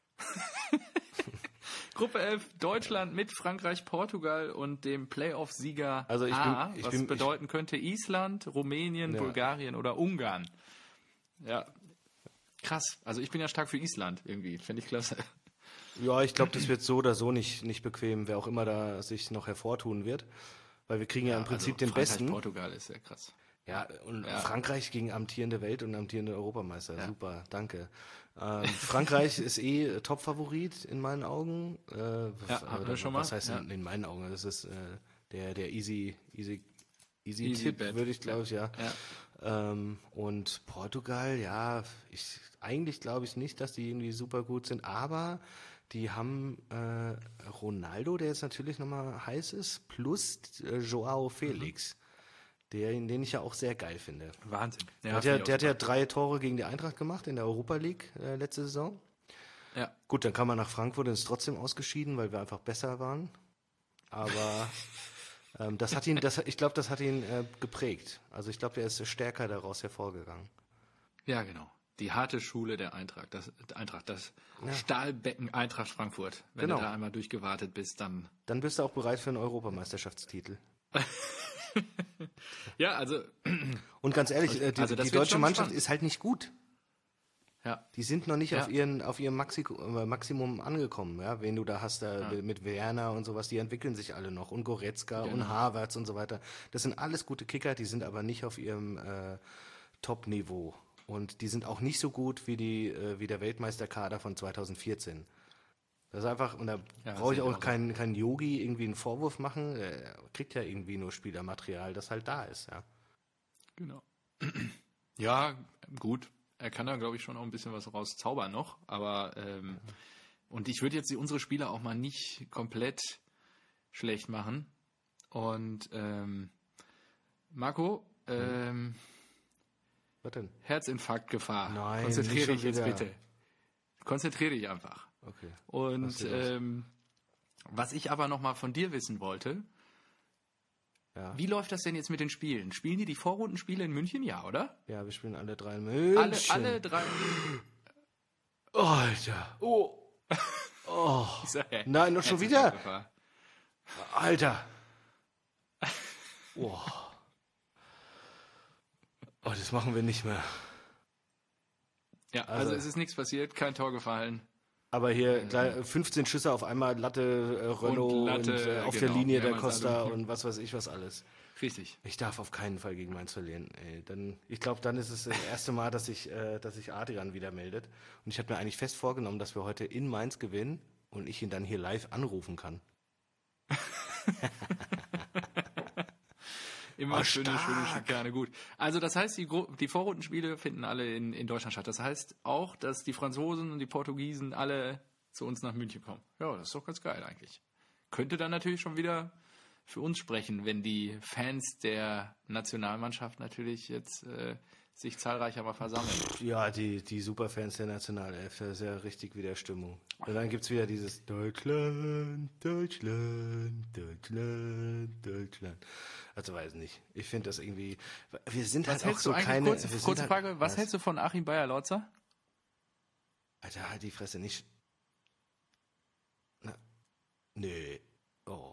Gruppe F, Deutschland mit Frankreich, Portugal und dem Playoff-Sieger also ich A, bin, ich was bin, bedeuten ich, könnte Island, Rumänien, ja. Bulgarien oder Ungarn. Ja, krass. Also ich bin ja stark für Island irgendwie, finde ich klasse. Ja, ich glaube, das wird so oder so nicht, nicht bequem, wer auch immer da sich noch hervortun wird. Weil wir kriegen ja, ja im Prinzip also den Frankreich, Besten. Portugal ist ja krass. Ja, und ja. Frankreich gegen amtierende Welt- und amtierende Europameister. Ja. Super, danke. Ähm, Frankreich ist eh Top-Favorit in meinen Augen. Äh, ja, haben wir schon mal. Was heißt ja. in, in meinen Augen? Das ist äh, der, der easy, easy, easy, easy Tipp, Bet. würde ich, glaube ich, ja. ja. Ähm, und Portugal, ja, ich, eigentlich glaube ich nicht, dass die irgendwie super gut sind, aber die haben äh, Ronaldo, der jetzt natürlich nochmal heiß ist, plus äh, Joao Felix. Mhm. Der, den ich ja auch sehr geil finde. Wahnsinn. Ja, der hat, ja, der hat ja drei Tore gegen die Eintracht gemacht in der Europa League äh, letzte Saison. Ja. Gut, dann kam er nach Frankfurt und ist trotzdem ausgeschieden, weil wir einfach besser waren. Aber ähm, das hat ihn, das, ich glaube, das hat ihn äh, geprägt. Also ich glaube, der ist stärker daraus hervorgegangen. Ja, genau. Die harte Schule der Eintracht, das Eintracht, das ja. Stahlbecken Eintracht Frankfurt. Wenn genau. du da einmal durchgewartet bist, dann... Dann bist du auch bereit für einen Europameisterschaftstitel. Ja, also... Und ganz ehrlich, die, also die deutsche Mannschaft spannend. Ist halt nicht gut. Ja. Die sind noch nicht ja. auf ihren auf ihrem Maxi- Maximum angekommen, ja, wen du da hast, da ja. mit Werner und sowas, die entwickeln sich alle noch. Und Goretzka genau. und Havertz und so weiter. Das sind alles gute Kicker, die sind aber nicht auf ihrem äh, Top-Niveau. Und die sind auch nicht so gut wie, die, äh, wie der Weltmeisterkader von zweitausendvierzehn. Das ist einfach, und da ja, brauche ich auch, auch keinen kein Yogi irgendwie einen Vorwurf machen. Er kriegt ja irgendwie nur Spielermaterial, das halt da ist, ja. Genau. Ja, gut. Er kann da, glaube ich, schon auch ein bisschen was rauszaubern noch. Aber, ähm, und ich würde jetzt die, unsere Spieler auch mal nicht komplett schlecht machen. Und, ähm, Marco, ähm, was denn? Herzinfarktgefahr. Nein, konzentriere dich jetzt bitte. Konzentriere dich einfach. Okay. Und ähm, was ich aber noch mal von dir wissen wollte, ja. Wie läuft das denn jetzt mit den Spielen? Spielen die die Vorrundenspiele in München? Ja, oder? Ja, wir spielen alle drei in München. Alle, alle drei. Oh, Alter. Oh. Oh. Nein, noch schon wieder? Alter. Oh. Oh, das machen wir nicht mehr. Ja, also, also es ist nichts passiert, kein Tor gefallen. Aber hier äh, fünfzehn Schüsse auf einmal, Latte, äh, Renault und, Latte, und äh, auf genau, der Linie der Costa also, und was weiß ich was alles. Richtig. Ich darf auf keinen Fall gegen Mainz verlieren. Ey, dann, ich glaube, dann ist es das erste Mal, dass sich äh, dass sich Adrian wieder meldet. Und ich habe mir eigentlich fest vorgenommen, dass wir heute in Mainz gewinnen und ich ihn dann hier live anrufen kann. Immer oh, schöne, schöne Schikane, gut. Also das heißt, die, die Vorrundenspiele finden alle in, in Deutschland statt. Das heißt auch, dass die Franzosen und die Portugiesen alle zu uns nach München kommen. Ja, das ist doch ganz geil eigentlich. Könnte dann natürlich schon wieder für uns sprechen, wenn die Fans der Nationalmannschaft natürlich jetzt äh, sich zahlreicher mal versammeln. Ja, die, die Superfans der Nationalelf, das ist ja richtig wieder Stimmung. Und dann gibt es wieder dieses Deutschland, Deutschland, Deutschland, Deutschland. Also weiß nicht. Ich finde das irgendwie. Wir sind was halt auch so keine. Kurz, kurze Frage, halt, was, was hältst du von Achim Beyer-Lorzer? Alter, halt die Fresse nicht. Na, nee. Oh.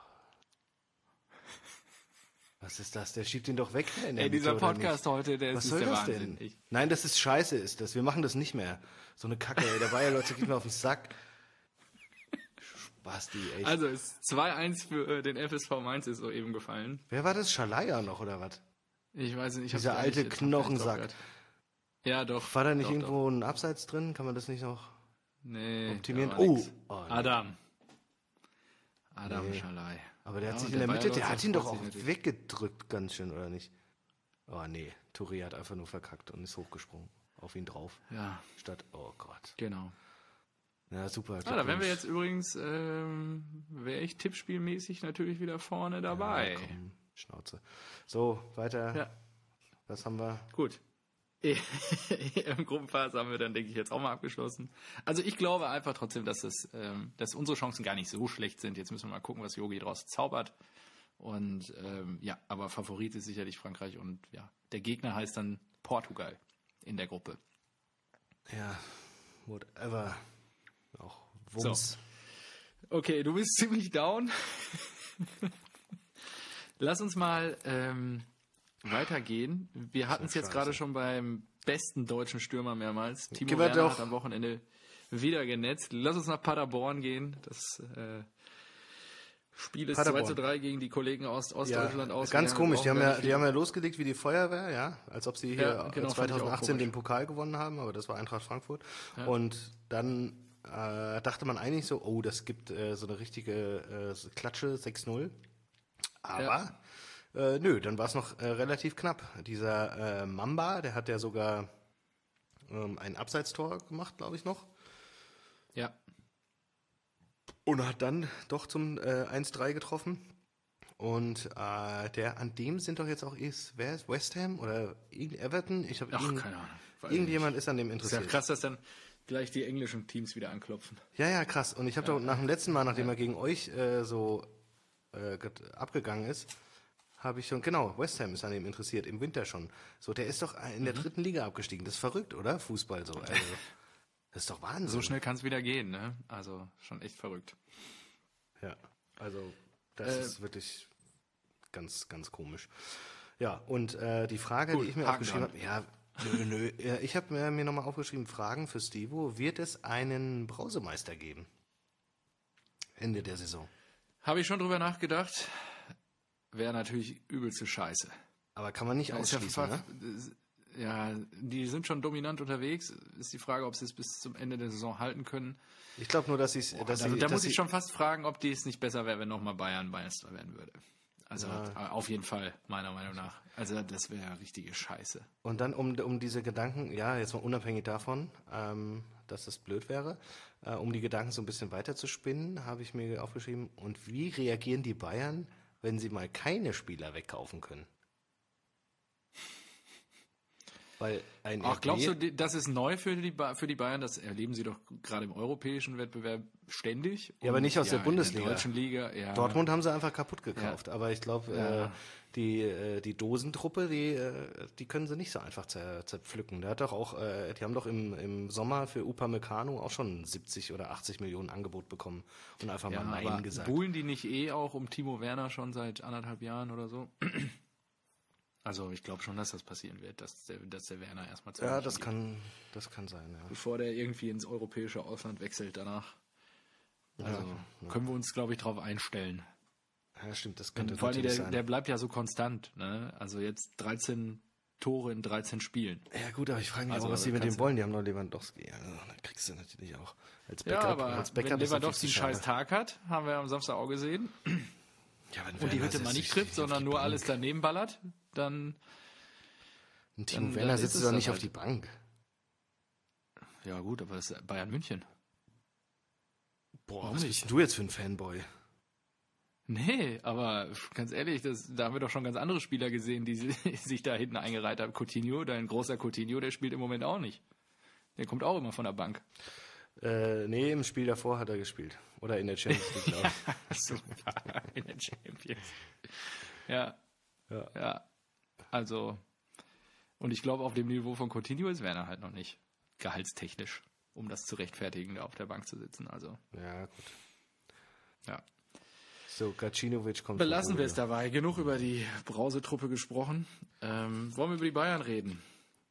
Was ist das? Der schiebt ihn doch weg. In der Ey, dieser Mitte, Podcast heute, der was ist, soll ist der das Wahnsinn. Denn? Nein, das ist scheiße, ist das. Wir machen das nicht mehr. So eine Kacke, ey. Der Bayer-Leute geht mir auf den Sack. Spasti, echt. Also, ist zwei eins für den F S V Mainz ist soeben gefallen. Wer war das? Schalaya noch, oder was? Ich weiß nicht. Ich Dieser alte Knochensack. Ja, doch. War da nicht doch, irgendwo doch. ein Abseits drin? Kann man das nicht noch nee, optimieren? Oh. oh nee. Adam. Adam nee. Schalai. Aber der ja, hat sich in der, der Mitte, der hat ihn doch auch weggedrückt, ganz schön, oder nicht? Oh nee, Touré hat einfach nur verkackt und ist hochgesprungen. Auf ihn drauf. Ja. Statt, oh Gott. Genau. Ja, super. Ah, da wären wir jetzt übrigens, ähm, wäre ich tippspielmäßig natürlich wieder vorne dabei. Ja, komm, Schnauze. So, weiter. Ja. Was haben wir? Gut. Im Gruppenphase haben wir dann, denke ich, jetzt auch mal abgeschlossen. Also ich glaube einfach trotzdem, dass, das, ähm, dass unsere Chancen gar nicht so schlecht sind. Jetzt müssen wir mal gucken, was Jogi draus zaubert. Und ähm, ja, aber Favorit ist sicherlich Frankreich und ja, der Gegner heißt dann Portugal in der Gruppe. Ja, whatever. Auch Wumms. So. Okay, du bist ziemlich down. Lass uns mal ähm, weitergehen. Wir hatten es jetzt gerade schon beim besten deutschen Stürmer mehrmals. Timo Werner hat am Wochenende wieder genetzt. Lass uns nach Paderborn gehen. Das äh, Spiel ist Paderborn. zwei zu drei gegen die Kollegen aus Ostdeutschland ja, aus. Ganz komisch, die haben, ja, die haben ja losgelegt wie die Feuerwehr, ja, als ob sie hier ja, genau, zwanzig achtzehn den Pokal gewonnen haben, aber das war Eintracht Frankfurt. Ja. Und dann äh, dachte man eigentlich so, oh, das gibt äh, so eine richtige äh, Klatsche, sechs null. Aber ja. äh, nö, dann war es noch äh, relativ knapp. Dieser äh, Mamba, der hat ja sogar ähm, ein Abseitstor gemacht, glaube ich noch. Ja. Und hat dann doch zum äh, eins drei getroffen. Und äh, der, an dem sind doch jetzt auch, ist, wer ist West Ham oder Everton? Ich habe keine Ahnung. Irgendjemand ist an dem interessiert. Ist ja krass, dass dann gleich die englischen Teams wieder anklopfen. Ja, ja, krass. Und ich habe ja. doch nach dem letzten Mal, nachdem ja. er gegen euch äh, so äh, abgegangen ist, habe ich schon, genau, West Ham ist an dem interessiert, im Winter schon. So, der ist doch in der mhm. dritten Liga abgestiegen. Das ist verrückt, oder? Fußball so. Also, das ist doch Wahnsinn. So schnell kann es wieder gehen, ne? Also schon echt verrückt. Ja, also das äh, ist wirklich ganz, ganz komisch. Ja, und äh, die Frage, gut, die ich mir aufgeschrieben habe, ja, nö, nö, ich habe mir, mir nochmal aufgeschrieben, Fragen für Stevo, wird es einen Brausemeister geben? Ende der Saison. Habe ich schon drüber nachgedacht. Wäre natürlich übelste Scheiße. Aber kann man nicht ausschließen, ja, ne? Ja, die sind schon dominant unterwegs. Ist die Frage, ob sie es bis zum Ende der Saison halten können. Ich glaube nur, dass, dass da, sie... Da dass muss sie, ich schon fast fragen, ob die es nicht besser wäre, wenn nochmal Bayern Meister werden würde. Also ja. Auf jeden Fall, meiner Meinung nach. Also das wäre richtige Scheiße. Und dann um, um diese Gedanken, ja, jetzt mal unabhängig davon, ähm, dass das blöd wäre, äh, um die Gedanken so ein bisschen weiter zu spinnen, habe ich mir aufgeschrieben, und wie reagieren die Bayern, wenn sie mal keine Spieler wegkaufen können? Weil ein Ach, glaubst du, das ist neu für die, für die Bayern? Das erleben sie doch gerade im europäischen Wettbewerb ständig. Ja, aber nicht aus ja, der Bundesliga. In der deutschen Liga, ja. Dortmund haben sie einfach kaputt gekauft. Ja. Aber ich glaube, ja. äh, die, äh, die Dosentruppe, die, äh, die können sie nicht so einfach zer, zerpflücken. Der hat doch auch, äh, die haben doch im, im Sommer für Upamecano auch schon siebzig oder achtzig Millionen Angebot bekommen und einfach ja, mal Nein gesagt. Buhlen die nicht eh auch um Timo Werner schon seit anderthalb Jahren oder so? Also ich glaube schon, dass das passieren wird, dass der, dass der Werner erstmal zu Ja, das geht. kann, das kann sein, ja. Bevor der irgendwie ins europäische Ausland wechselt danach. Also ja, ja. können wir uns, glaube ich, darauf einstellen. Ja, stimmt, das könnte Und vor allem natürlich der, sein. Der bleibt ja so konstant, ne? Also jetzt dreizehn Tore in dreizehn Spielen. Ja gut, aber ich frage mich also, auch, was sie mit dem wollen. Die haben noch Lewandowski. Also, da kriegst du natürlich auch als Backup. Ja, aber als Backup wenn Lewandowski einen scheiß Tag hat, haben wir am Samstag auch gesehen. Ja, wenn und die Hütte mal nicht trifft, sondern nur alles daneben ballert, dann... Und Timo dann, Werner dann sitzt doch nicht halt auf die Bank. Ja gut, aber das ist Bayern München. Boah, Warum was nicht? Bist du jetzt für ein Fanboy? Nee, aber ganz ehrlich, das, da haben wir doch schon ganz andere Spieler gesehen, die sich da hinten eingereiht haben. Coutinho, dein großer Coutinho, der spielt im Moment auch nicht. Der kommt auch immer von der Bank. Äh, nee, im Spiel davor hat er gespielt. Oder in der Champions League, glaube ich. Super, in der Champions. Ja. Ja. Ja. Also... Und ich glaube, auf dem Niveau von Coutinho ist Werner halt noch nicht gehaltstechnisch, um das zu rechtfertigen, da auf der Bank zu sitzen. Also ja, gut. Ja. So, Gacinovic kommt. Belassen wir es dabei. Genug über die Brausetruppe gesprochen. Ähm, wollen wir über die Bayern reden?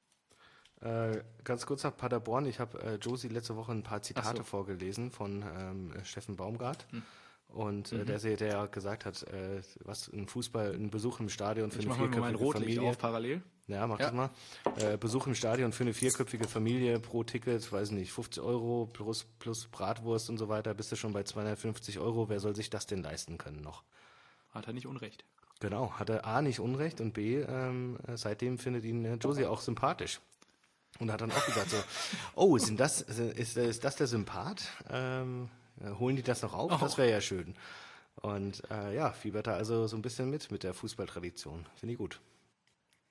Äh, ganz kurz nach Paderborn. Ich habe äh, Josie letzte Woche ein paar Zitate so. vorgelesen von ähm, Steffen Baumgart. Hm. Und äh, mhm. der, der ja gesagt hat, äh, was ein Fußball, ein Besuch im Stadion für ich eine vierköpfige Familie. Auf parallel. Ja, mach ja. das mal. Äh, Besuch im Stadion für eine vierköpfige Familie pro Ticket, weiß nicht, fünfzig Euro plus, plus Bratwurst und so weiter, bist du schon bei zweihundertfünfzig Euro. Wer soll sich das denn leisten können noch? Hat er nicht Unrecht. Genau, hat er A nicht Unrecht und B, ähm, seitdem findet ihn äh, Josie auch sympathisch. Und hat dann auch gesagt so, oh, sind das, ist, ist das der Sympath? Ähm, holen die das noch auf? Oh. Das wäre ja schön. Und äh, ja, fiebert er also so ein bisschen mit, mit der Fußballtradition. Finde ich gut.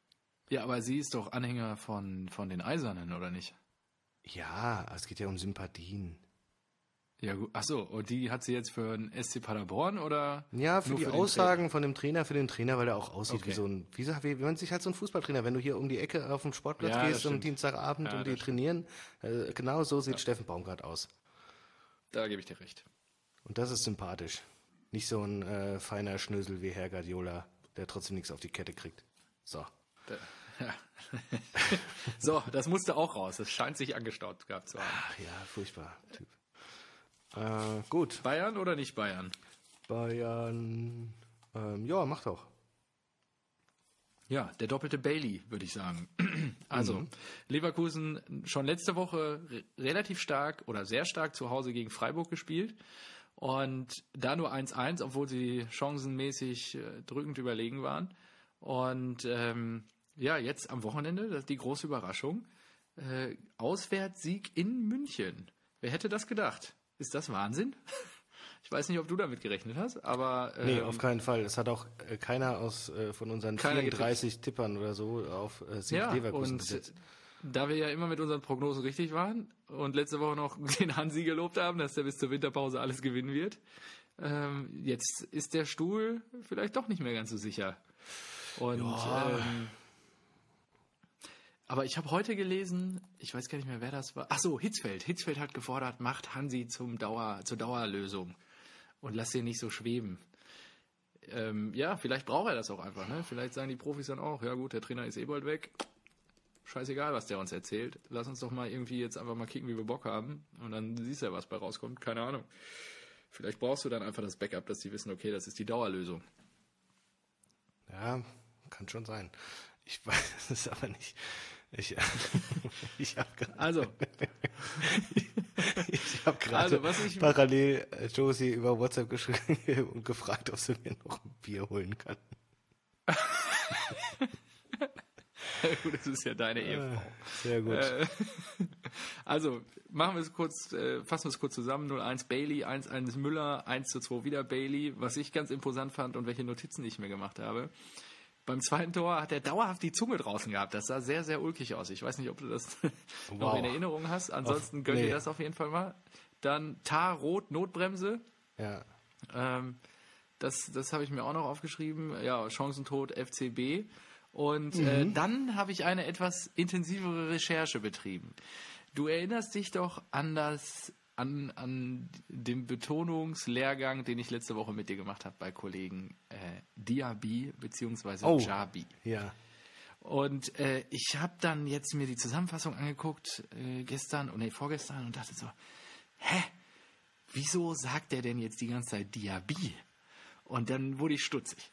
Ja, aber sie ist doch Anhänger von, von den Eisernen, oder nicht? Ja, es geht ja um Sympathien. Ja, gut. Ach so, und die hat sie jetzt für den S C Paderborn oder? Ja, für nur die für Aussagen von dem Trainer, für den Trainer, weil er auch aussieht Okay. wie so ein, wie, sagt- wie, wie man sich halt so ein Fußballtrainer, wenn du hier um die Ecke auf den Sportplatz Ja, das gehst am stimmt. Dienstagabend Ja, und die das trainieren, äh, genau so sieht Steffen Baumgart aus. Da gebe ich dir recht. Und das ist sympathisch. Nicht so ein äh, feiner Schnösel wie Herr Guardiola, der trotzdem nichts auf die Kette kriegt. So. Da, ja. So, das musste auch raus. Das scheint sich angestaut gehabt zu haben. Ach ja, furchtbar Typ. Äh, gut. Bayern oder nicht Bayern? Bayern. Ähm, ja, mach doch. Ja, der doppelte Bailey, würde ich sagen. Also, Mhm. Leverkusen schon letzte Woche re- relativ stark oder sehr stark zu Hause gegen Freiburg gespielt. Und da nur eins eins, obwohl sie chancenmäßig äh, drückend überlegen waren. Und ähm, ja, jetzt am Wochenende, das ist die große Überraschung, äh, Auswärtssieg in München. Wer hätte das gedacht? Ist das Wahnsinn? Ich weiß nicht, ob du damit gerechnet hast, aber... Ähm, Nee, auf keinen Fall. Es hat auch äh, keiner aus äh, von unseren Keiner vierunddreißig Tippern oder so auf äh, Sieg ja, Leverkusen und gesetzt. da wir ja immer mit unseren Prognosen richtig waren und letzte Woche noch den Hansi gelobt haben, dass der bis zur Winterpause alles gewinnen wird, ähm, jetzt ist der Stuhl vielleicht doch nicht mehr ganz so sicher. Und Ja. ähm, aber ich habe heute gelesen, ich weiß gar nicht mehr, wer das war. Ach so, Hitzfeld. Hitzfeld hat gefordert, macht Hansi zum Dauer, zur Dauerlösung und lasst ihn nicht so schweben. Ähm, ja, vielleicht braucht er das auch einfach. Ne? Vielleicht sagen die Profis dann auch, ja gut, der Trainer ist eh bald weg. Scheißegal, was der uns erzählt. Lass uns doch mal irgendwie jetzt einfach mal kicken, wie wir Bock haben. Und dann siehst du ja, was bei rauskommt. Keine Ahnung. Vielleicht brauchst du dann einfach das Backup, dass die wissen, okay, das ist die Dauerlösung. Ja, kann schon sein. Ich weiß es aber nicht. Ich, ich habe gerade Also, ich hab gerade Also, was ich- parallel äh, Josie über WhatsApp geschrieben und gefragt, ob sie mir noch ein Bier holen kann. gut, das ist ja deine Ehefrau. Sehr gut. Äh, also, machen wir es kurz, äh, fassen wir es kurz zusammen. null eins Bailey, eins eins Müller, eins zu zwei wieder Bailey. Was ich ganz imposant fand und welche Notizen ich mir gemacht habe. Beim zweiten Tor hat er dauerhaft die Zunge draußen gehabt. Das sah sehr, sehr ulkig aus. Ich weiß nicht, ob du das noch Wow. in Erinnerung hast. Ansonsten Auf- gönn nee. dir das auf jeden Fall mal. Dann Tar Rot, Notbremse. Ja. Ähm, das das habe ich mir auch noch aufgeschrieben. Ja, Chancentod F C B. Und äh, dann habe ich eine etwas intensivere Recherche betrieben. Du erinnerst dich doch an das an, an den Betonungslehrgang, den ich letzte Woche mit dir gemacht habe bei Kollegen äh, Diaby bzw. Oh. Jabi. Ja. Und äh, ich habe dann jetzt mir die Zusammenfassung angeguckt äh, gestern, und nee, vorgestern und dachte so, hä? Wieso sagt der denn jetzt die ganze Zeit Diaby? Und dann wurde ich stutzig.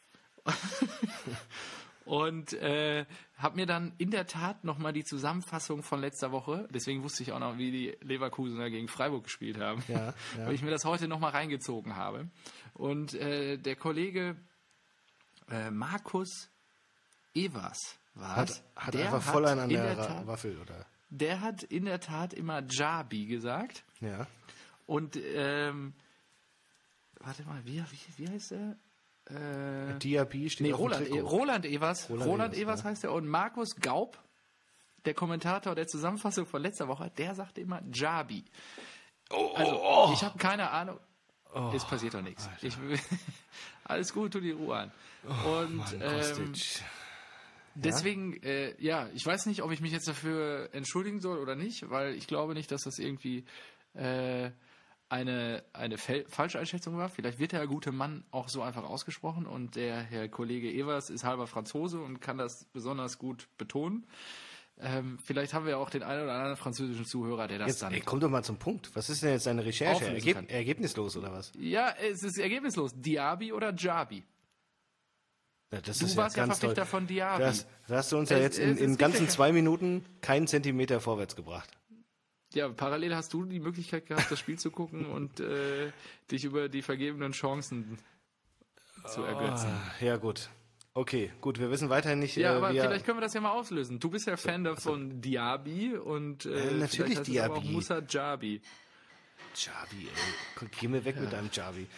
Und äh, habe mir dann in der Tat nochmal die Zusammenfassung von letzter Woche, deswegen wusste ich auch noch, wie die Leverkusener gegen Freiburg gespielt haben, Ja, ja. weil ich mir das heute nochmal reingezogen habe. Und äh, der Kollege äh, Markus Evers war Hat, es. hat Der einfach voll einen an in der, der Ra- Tat- Waffel, oder? Der hat in der Tat immer Jabi gesagt. Ja. Und ähm, warte mal, wie, wie, wie heißt er? Äh, Diaby steht nee, auf dem Roland, Trikot. Roland Evers. Roland Roland, Evers, Evers ja. heißt er. Und Markus Gaub, der Kommentator der Zusammenfassung von letzter Woche, der sagte immer Jabi. Also, ich habe keine Ahnung. Es passiert doch nichts. Ich, alles gut, tu die Ruhe an. Und Mann, ähm, Kostic. deswegen, äh, ja, ich weiß nicht, ob ich mich jetzt dafür entschuldigen soll oder nicht, weil ich glaube nicht, dass das irgendwie äh, eine, eine Fel- Falscheinschätzung war. Vielleicht wird der gute Mann auch so einfach ausgesprochen und der Herr Kollege Evers ist halber Franzose und kann das besonders gut betonen. Ähm, vielleicht haben wir auch den einen oder anderen französischen Zuhörer, der das Jetzt, dann... ey, komm doch mal zum Punkt. Was ist denn jetzt deine Recherche? Auflösen Ergeb kann. ergebnislos, oder was? Ja, es ist ergebnislos. Diaby oder Jabi? Ja, das Du ist warst ja ganz Verfechter toll. von Diaby. Das, da hast du uns ja Es- jetzt es in, ist in ganzen wirklich- zwei Minuten keinen Zentimeter vorwärts gebracht. Ja, parallel hast du die Möglichkeit gehabt, das Spiel zu gucken und äh, dich über die vergebenen Chancen zu ergötzen. Ah, ja, gut. Okay, gut, wir wissen weiterhin nicht, Ja, äh, aber wie er- vielleicht können wir das ja mal auslösen. Du bist ja Fan davon Diaby und äh, Äh, natürlich vielleicht heißt es aber auch Diaby. Moussa Jabi. Javi, ey. Komm, geh mir weg mit deinem Javi.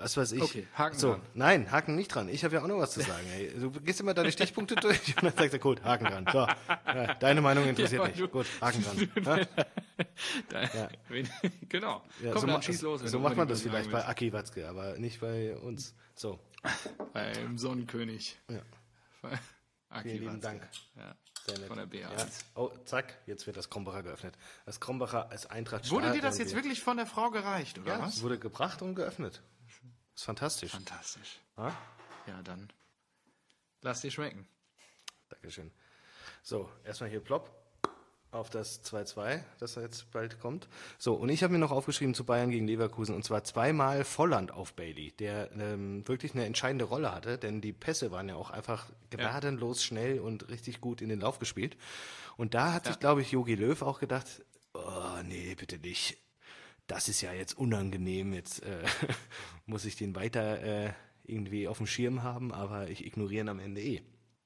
was weiß ich. Okay, Haken so, dran. Nein, Haken nicht dran. Ich habe ja auch noch was zu sagen. Ey. Du gehst immer deine Stichpunkte durch und dann sagst du, gut, Haken dran. So, ja, deine Meinung interessiert Ja, mich. du- Gut, Haken dran. Ja? Da, Ja. Genau. Ja, Komm, so dann ma- schieß los. wenn so du macht man unbedingt das was vielleicht sagen bei willst. Aki Watzke, aber nicht bei uns. So, Beim Sonnenkönig. ja. Aki Vielen lieben Watzke. Dank. Ja. Sehr nett. Von der B A Ja. eins. Oh, zack, jetzt wird das Krombacher geöffnet. Das Krombacher als Eintracht Wurde dir das Stadion- jetzt wirklich von der Frau gereicht, oder Ja, was? es wurde gebracht und geöffnet. Das ist fantastisch. Fantastisch. Ja? Ja, dann lass dir schmecken. Dankeschön. So, erstmal hier plopp auf das zwei zwei, das da jetzt bald kommt. So, und ich habe mir noch aufgeschrieben zu Bayern gegen Leverkusen, und zwar zweimal Volland auf Bailey, der ähm, wirklich eine entscheidende Rolle hatte, denn die Pässe waren ja auch einfach gnadenlos schnell und richtig gut in den Lauf gespielt. Und da hat Ja. sich, glaube ich, Jogi Löw auch gedacht, oh nee, bitte nicht. Das ist ja jetzt unangenehm, jetzt äh, muss ich den weiter äh, irgendwie auf dem Schirm haben, aber ich ignoriere ihn am Ende eh.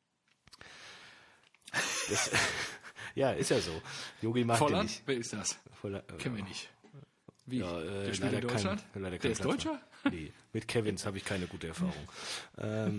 Das, ja, ist ja so. Yogi mag den Volland? nicht. Wer ist das? Voller, äh, Kennen wir nicht. Wie? Ja, äh, Der spielt leider in Deutschland? Kein, leider kein Der ist Platz Deutscher? mehr. Nee, mit Kevins habe ich keine gute Erfahrung. ähm,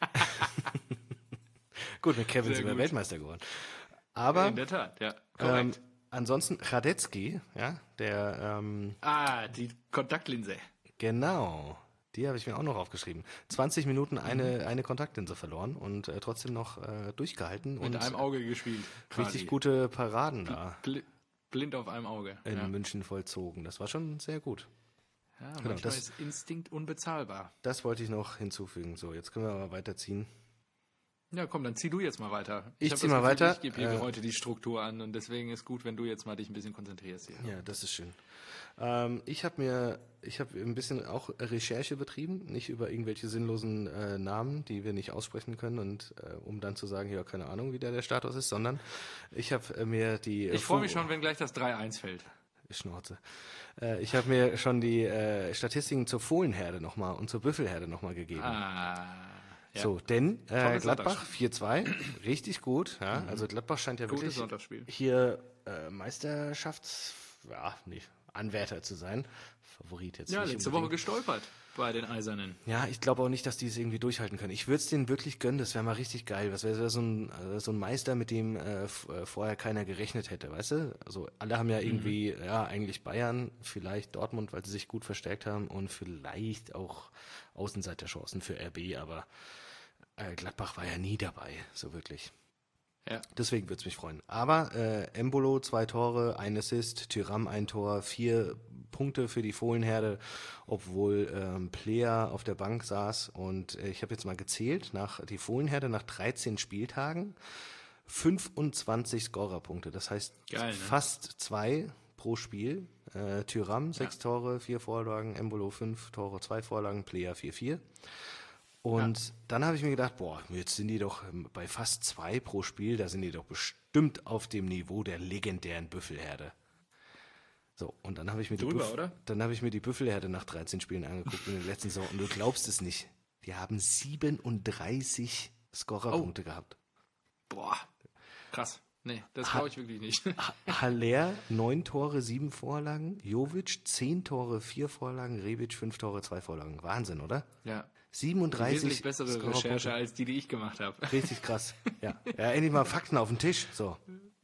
gut, mit Kevin Sehr sind wir gut. Weltmeister geworden. Aber In der Tat, ja. ähm, Korrekt. ansonsten Radetzky, ja, der ähm, ah, die Kontaktlinse. genau, die habe ich mir auch noch aufgeschrieben. zwanzig Minuten eine, eine Kontaktlinse verloren und äh, trotzdem noch äh, durchgehalten Mit und einem Auge gespielt. richtig quasi. gute Paraden da Bl blind auf einem Auge. in Ja, München vollzogen. Das war schon sehr gut. ja genau, manchmal das- ist Instinkt unbezahlbar. Das wollte ich noch hinzufügen. So, jetzt können wir aber weiterziehen. Ja, komm, dann zieh du jetzt mal weiter. Ich hab zieh das mal Gefühl, weiter. Ich gebe hier Äh, heute die Struktur an und deswegen ist gut, wenn du jetzt mal dich ein bisschen konzentrierst hier. Ja, das ist schön. Ähm, ich habe mir, ich habe ein bisschen auch Recherche betrieben, nicht über irgendwelche sinnlosen äh, Namen, die wir nicht aussprechen können und äh, um dann zu sagen, ja, keine Ahnung, wie da der Status ist, sondern ich habe äh, mir die... äh, Ich freue Fu- mich schon, wenn gleich das drei eins fällt. Schnauze. Äh, ich habe mir schon die äh, Statistiken zur Fohlenherde nochmal und zur Büffelherde nochmal gegeben. Ah, ja. So, denn äh, Tolles Gladbach Sonntagsspiel. vier zwei, richtig gut. Ja? Also Gladbach scheint ja Gutes wirklich Sonntagsspiel. hier äh, Meisterschafts... Ja, nee, Anwärter zu sein. Favorit jetzt Ja, nicht letzte Woche unbedingt. gestolpert bei den Eisernen. Ja, ich glaube auch nicht, dass die es irgendwie durchhalten können. Ich würde es denen wirklich gönnen, das wäre mal richtig geil. Das wäre wär so, ein, äh, so ein Meister, mit dem äh, f- äh, vorher keiner gerechnet hätte, weißt du? Also alle haben ja irgendwie, ja, eigentlich Bayern, vielleicht Dortmund, weil sie sich gut verstärkt haben und vielleicht auch Außenseiterchancen für R B, aber äh, Gladbach war ja nie dabei, so wirklich. Ja. Deswegen würde es mich freuen. Aber äh, Embolo zwei Tore, ein Assist, Thuram ein Tor, vier Punkte für die Fohlenherde, obwohl ähm, Player auf der Bank saß. Und äh, ich habe jetzt mal gezählt, nach die Fohlenherde nach dreizehn Spieltagen fünfundzwanzig Scorerpunkte. Das heißt Geil, ne? fast zwei pro Spiel. Äh, Thuram sechs Tore, vier Vorlagen, Embolo fünf Tore, zwei Vorlagen, Player vier vier. Und dann habe ich mir gedacht, boah, jetzt sind die doch bei fast zwei pro Spiel, da sind die doch bestimmt auf dem Niveau der legendären Büffelherde. So, und dann habe ich mir die Drüber, Büff- oder? dann habe ich mir die Büffelherde nach dreizehn Spielen angeguckt in den letzten Saison und du glaubst es nicht. Die haben siebenunddreißig Scorerpunkte gehabt. Boah, krass. Nee, das glaube ich wirklich nicht. Haller, neun Tore, sieben Vorlagen. Jovic, zehn Tore, vier Vorlagen. Rebic, fünf Tore, zwei Vorlagen. Wahnsinn, oder? Ja. siebenunddreißig Wesentlich bessere Scorerpunkte. Recherche als die, die ich gemacht habe. Richtig krass. Ja. ja, endlich mal Fakten auf den Tisch. So.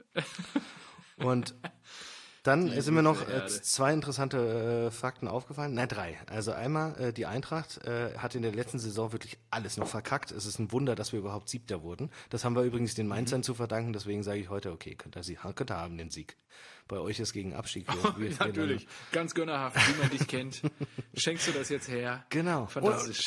Und dann Die sind mir noch Büffelherde. äh, zwei interessante äh, Fakten aufgefallen. Nein, drei. Also einmal, äh, die Eintracht äh, hat in der letzten Saison wirklich alles noch verkackt. Es ist ein Wunder, dass wir überhaupt Siebter wurden. Das haben wir übrigens den Mainzern Mhm. zu verdanken. Deswegen sage ich heute, okay, könnt ihr, sie- könnt ihr haben den Sieg. Bei euch ist gegen Abstieg. Wir, wir, wir Natürlich. Ganz gönnerhaft, wie man dich kennt. Schenkst du das jetzt her? Genau. Fantastisch.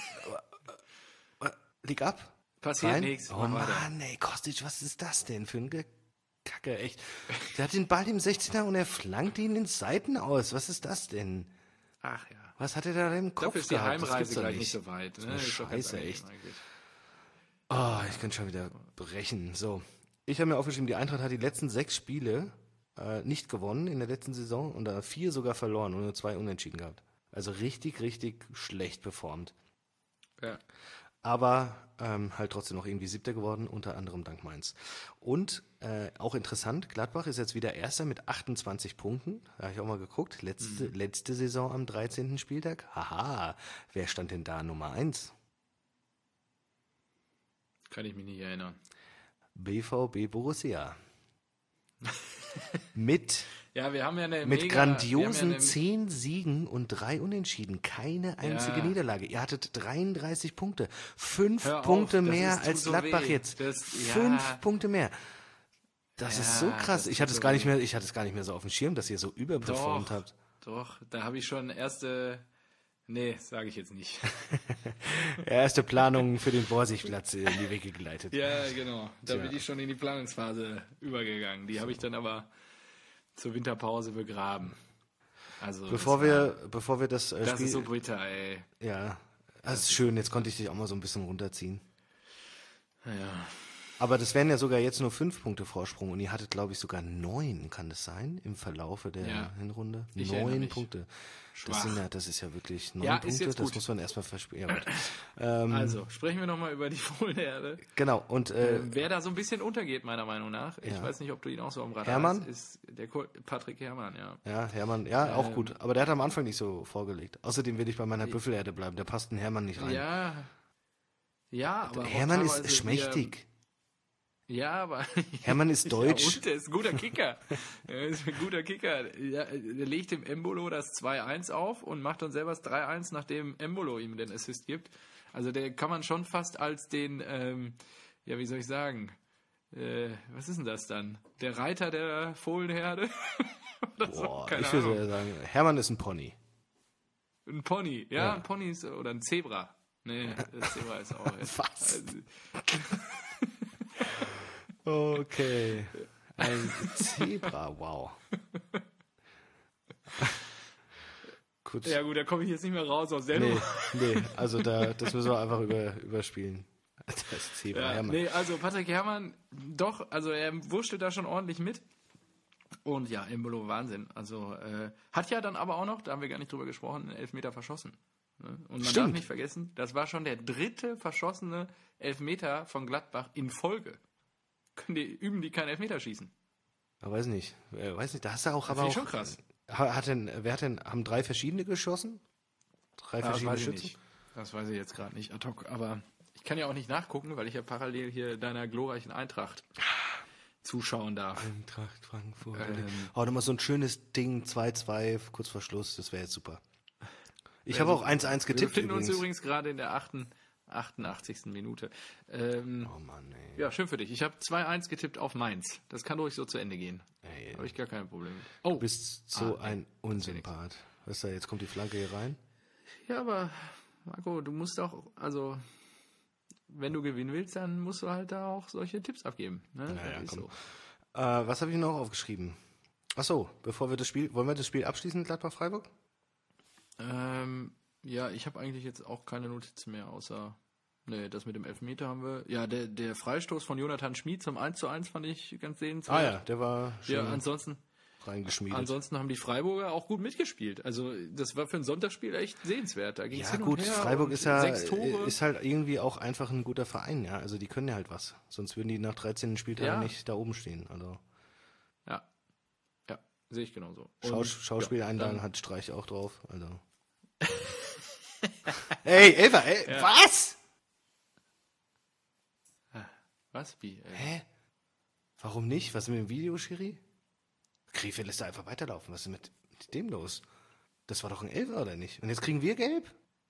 Leg ab. Passiert Rein. nichts. Oh Mach weiter. Mann, ey, Kostic, was ist das denn für ein Gekacke, echt. Der hat den Ball im sechzehner und er flankt ihn in Seiten aus. Was ist das denn? Ach ja. Was hat er da im Kopf Dafür ist die gehabt? Das Heimreise gibt's doch gleich nicht nicht. so weit. Ne? eine Ist doch ganz Scheiße, angenehm echt. eigentlich. Oh, ich könnte schon wieder brechen. So, ich habe mir aufgeschrieben, die Eintracht hat die letzten sechs Spiele äh, nicht gewonnen in der letzten Saison und da vier sogar verloren und nur zwei Unentschieden gehabt. Also richtig, richtig schlecht performt. Ja. aber ähm, halt trotzdem noch irgendwie Siebter geworden, unter anderem dank Mainz. Und äh, auch interessant, Gladbach ist jetzt wieder Erster mit achtundzwanzig Punkten. Da habe ich auch mal geguckt. Letzte, mhm. letzte Saison am dreizehnten Spieltag. Haha, wer stand denn da Nummer eins? Kann ich mich nicht erinnern. B V B Borussia. mit ja, wir haben ja eine mit mega, grandiosen ja eine, zehn Siegen und drei Unentschieden. Keine einzige ja. Niederlage. Ihr hattet dreiunddreißig Punkte. Fünf auf, Punkte mehr als so Gladbach weh. jetzt. Das, Fünf ja. Punkte mehr. Das ja, ist so krass. Ich hatte es so gar nicht mehr, ich hatte es gar nicht mehr so auf dem Schirm, dass ihr so überperformt doch, habt. Doch, da habe ich schon erste... Nee, sage ich jetzt nicht. Erste Planungen für den Borsigplatz in die Wege geleitet. Ja, genau. Da ja. bin ich schon in die Planungsphase übergegangen. Die so. habe ich dann aber zur Winterpause begraben. Also bevor wir, war, bevor wir das äh, Das Spiel, ist so bitter, ey. Ja, das, das ist schön. Jetzt konnte ich dich auch mal so ein bisschen runterziehen. Ja. Aber das wären ja sogar jetzt nur fünf Punkte Vorsprung und ihr hattet, glaube ich, sogar neun, kann das sein, im Verlaufe der ja. Hinrunde? Ich neun Punkte. Das, sind ja, das ist ja wirklich neun ja, Punkte, das muss man erstmal verspielen. Ja, ähm, also, sprechen wir nochmal über die Fohlenherde. Genau. Und äh, ähm, wer da so ein bisschen untergeht, meiner Meinung nach, ich ja. weiß nicht, ob du ihn auch so am Radar Hermann? hast, ist der Ko- Patrick Herrmann, ja. Ja, Hermann, ja, auch ähm, gut. Aber der hat am Anfang nicht so vorgelegt. Außerdem will ich bei meiner Büffelherde bleiben, der passt in Hermann nicht rein. Ja, ja, aber Hermann ist schmächtig. Ja, aber... Hermann ist deutsch. Ja, und der ist ein guter Kicker. Er ist ein guter Kicker. Ja, der legt dem Embolo das zwei eins auf und macht dann selber das drei eins, nachdem Embolo ihm den Assist gibt. Also der kann man schon fast als den, ähm, ja, wie soll ich sagen, äh, was ist denn das dann? Der Reiter der Fohlenherde? Boah, so, keine ich würde ja sagen, Hermann ist ein Pony. Ein Pony, ja, ja. ein Pony ist, oder ein Zebra. Nee, das Zebra ist auch... Was? Also, okay. Ein Zebra, wow. Gut. Ja gut, da komme ich jetzt nicht mehr raus aus der Nummer. Nee, nee, also da, das müssen wir einfach über, überspielen. Das Zebra, ja, Hermann. Nee, also Patrick Herrmann, doch, also er wurschtelt da schon ordentlich mit. Und ja, Embolo, Wahnsinn. Also äh, hat ja dann aber auch noch, da haben wir gar nicht drüber gesprochen, einen Elfmeter verschossen. Ne? Und man Stimmt. darf nicht vergessen, das war schon der dritte verschossene Elfmeter von Gladbach in Folge. Können die, üben die keinen Elfmeter schießen? Ich weiß nicht. Ich weiß nicht, da hast du auch, das aber auch... schon krass. Hat denn, wer hat denn, haben drei verschiedene geschossen? Drei ja, verschiedene das weiß Schützen? Ich nicht. Das weiß ich jetzt gerade nicht ad hoc, aber ich kann ja auch nicht nachgucken, weil ich ja parallel hier deiner glorreichen Eintracht zuschauen darf. Eintracht Frankfurt. Ähm, oh, nochmal so ein schönes Ding, zwei zwei, kurz vor Schluss, das wäre jetzt super. Ich habe auch eins eins getippt. Wir befinden übrigens. uns übrigens gerade in der achten, achtundachtzigsten Minute. Ähm, oh Mann, ey. Ja, schön für dich. Ich habe zwei eins getippt auf Mainz. Das kann ruhig so zu Ende gehen. Habe ich gar kein Problem mit. Oh. Du bist so ah, ein Unsympath. Weißt du, jetzt kommt die Flanke hier rein. Ja, aber Marco, du musst auch, also wenn du gewinnen willst, dann musst du halt da auch solche Tipps abgeben. Ne? Naja, komm. So. Äh, was habe ich noch aufgeschrieben? Achso, bevor wir das Spiel, wollen wir das Spiel abschließen, Gladbach-Freiburg? Ähm, ja, ich habe eigentlich jetzt auch keine Notizen mehr, außer, ne, das mit dem Elfmeter haben wir. Ja, der, der Freistoß von Jonathan Schmid zum eins zu eins fand ich ganz sehenswert. Ah ja, der war schön ja, ansonsten, reingeschmiedet. Ansonsten haben die Freiburger auch gut mitgespielt. Also das war für ein Sonntagsspiel echt sehenswert. Da ging's ja hin gut, und her Freiburg und ist ja sechs Tore. ist halt irgendwie auch einfach ein guter Verein, ja. Also die können ja halt was. Sonst würden die nach dreizehn Spieltagen ja. nicht da oben stehen. Also ja, ja, sehe ich genauso. Schaus- Schauspieleinlagen ja, hat Streich auch drauf. Also ey, Elfer, ey, ja. was? Was? Wie? Ey? Hä? Warum nicht? Was ist mit dem Video, Schiri? Krefeld lässt da einfach weiterlaufen. Was ist mit, mit dem los? Das war doch ein Elfer, oder nicht? Und jetzt kriegen wir gelb?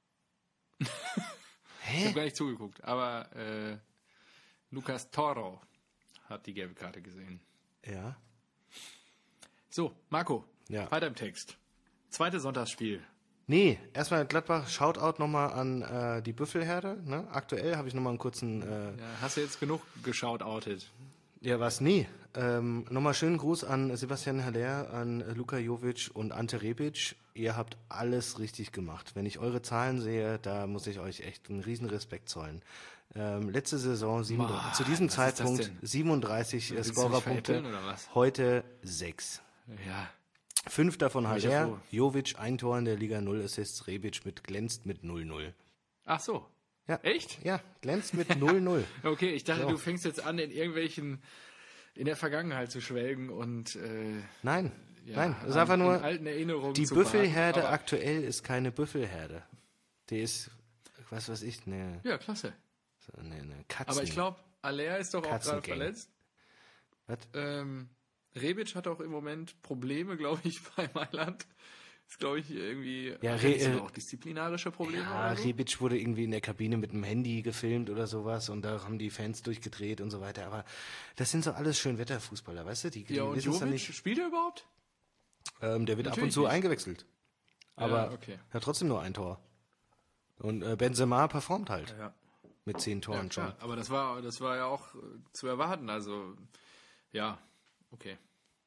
Hä? Ich habe gar nicht zugeguckt, aber äh, Lucas Toro hat die gelbe Karte gesehen. Ja. So, Marco, ja. weiter im Text. Zweites Sonntagsspiel. Nee, erstmal Gladbach, Shoutout nochmal an äh, die Büffelherde. Ne? Aktuell habe ich nochmal einen kurzen... Äh, ja, hast du jetzt genug geshoutoutet? Ja, was? Nee. Ähm, nochmal schönen Gruß an Sebastian Haller, an Luka Jovic und Ante Rebic. Ihr habt alles richtig gemacht. Wenn ich eure Zahlen sehe, da muss ich euch echt einen riesen Respekt zollen. Ähm, letzte Saison, siebenunddreißig, Boah, zu diesem Zeitpunkt siebenunddreißig äh, Scorerpunkte, heute sechs. Ja. Fünf davon Haller, Jovic ein Tor in der Liga, null Assists, Rebic mit glänzt mit null null. Ach so. Ja. Echt? Ja, glänzt mit null null. Okay, ich dachte, so. Du fängst jetzt an, in irgendwelchen, in der Vergangenheit zu schwelgen und äh, Nein, ja, nein, es ist an, einfach nur, alten Erinnerungen die zu Büffelherde baden, aktuell ist keine Büffelherde. Die ist, was weiß ich, eine, ja, klasse. so eine, eine Katzen. Aber ich glaube, Aller ist doch auch gerade Katzengang. verletzt. Was? Ähm, Rebic hat auch im Moment Probleme, glaube ich, bei Mailand. Ist, glaube ich, irgendwie Ja, hat Re- er äh, auch disziplinarische Probleme. Ja, oder so? Rebic wurde irgendwie in der Kabine mit dem Handy gefilmt oder sowas und da haben die Fans durchgedreht und so weiter. Aber das sind so alles Schönwetterfußballer, weißt du? Die, die Ja, und wissen's dann Jovic, nicht. spielt er überhaupt? Ähm, der wird ab und Natürlich zu nicht. eingewechselt. Aber Ja, okay. hat trotzdem nur ein Tor. Und äh, Benzema performt halt Ja, mit zehn Toren ja schon. klar. Aber das war, das war ja auch äh, zu erwarten. Also, ja, okay.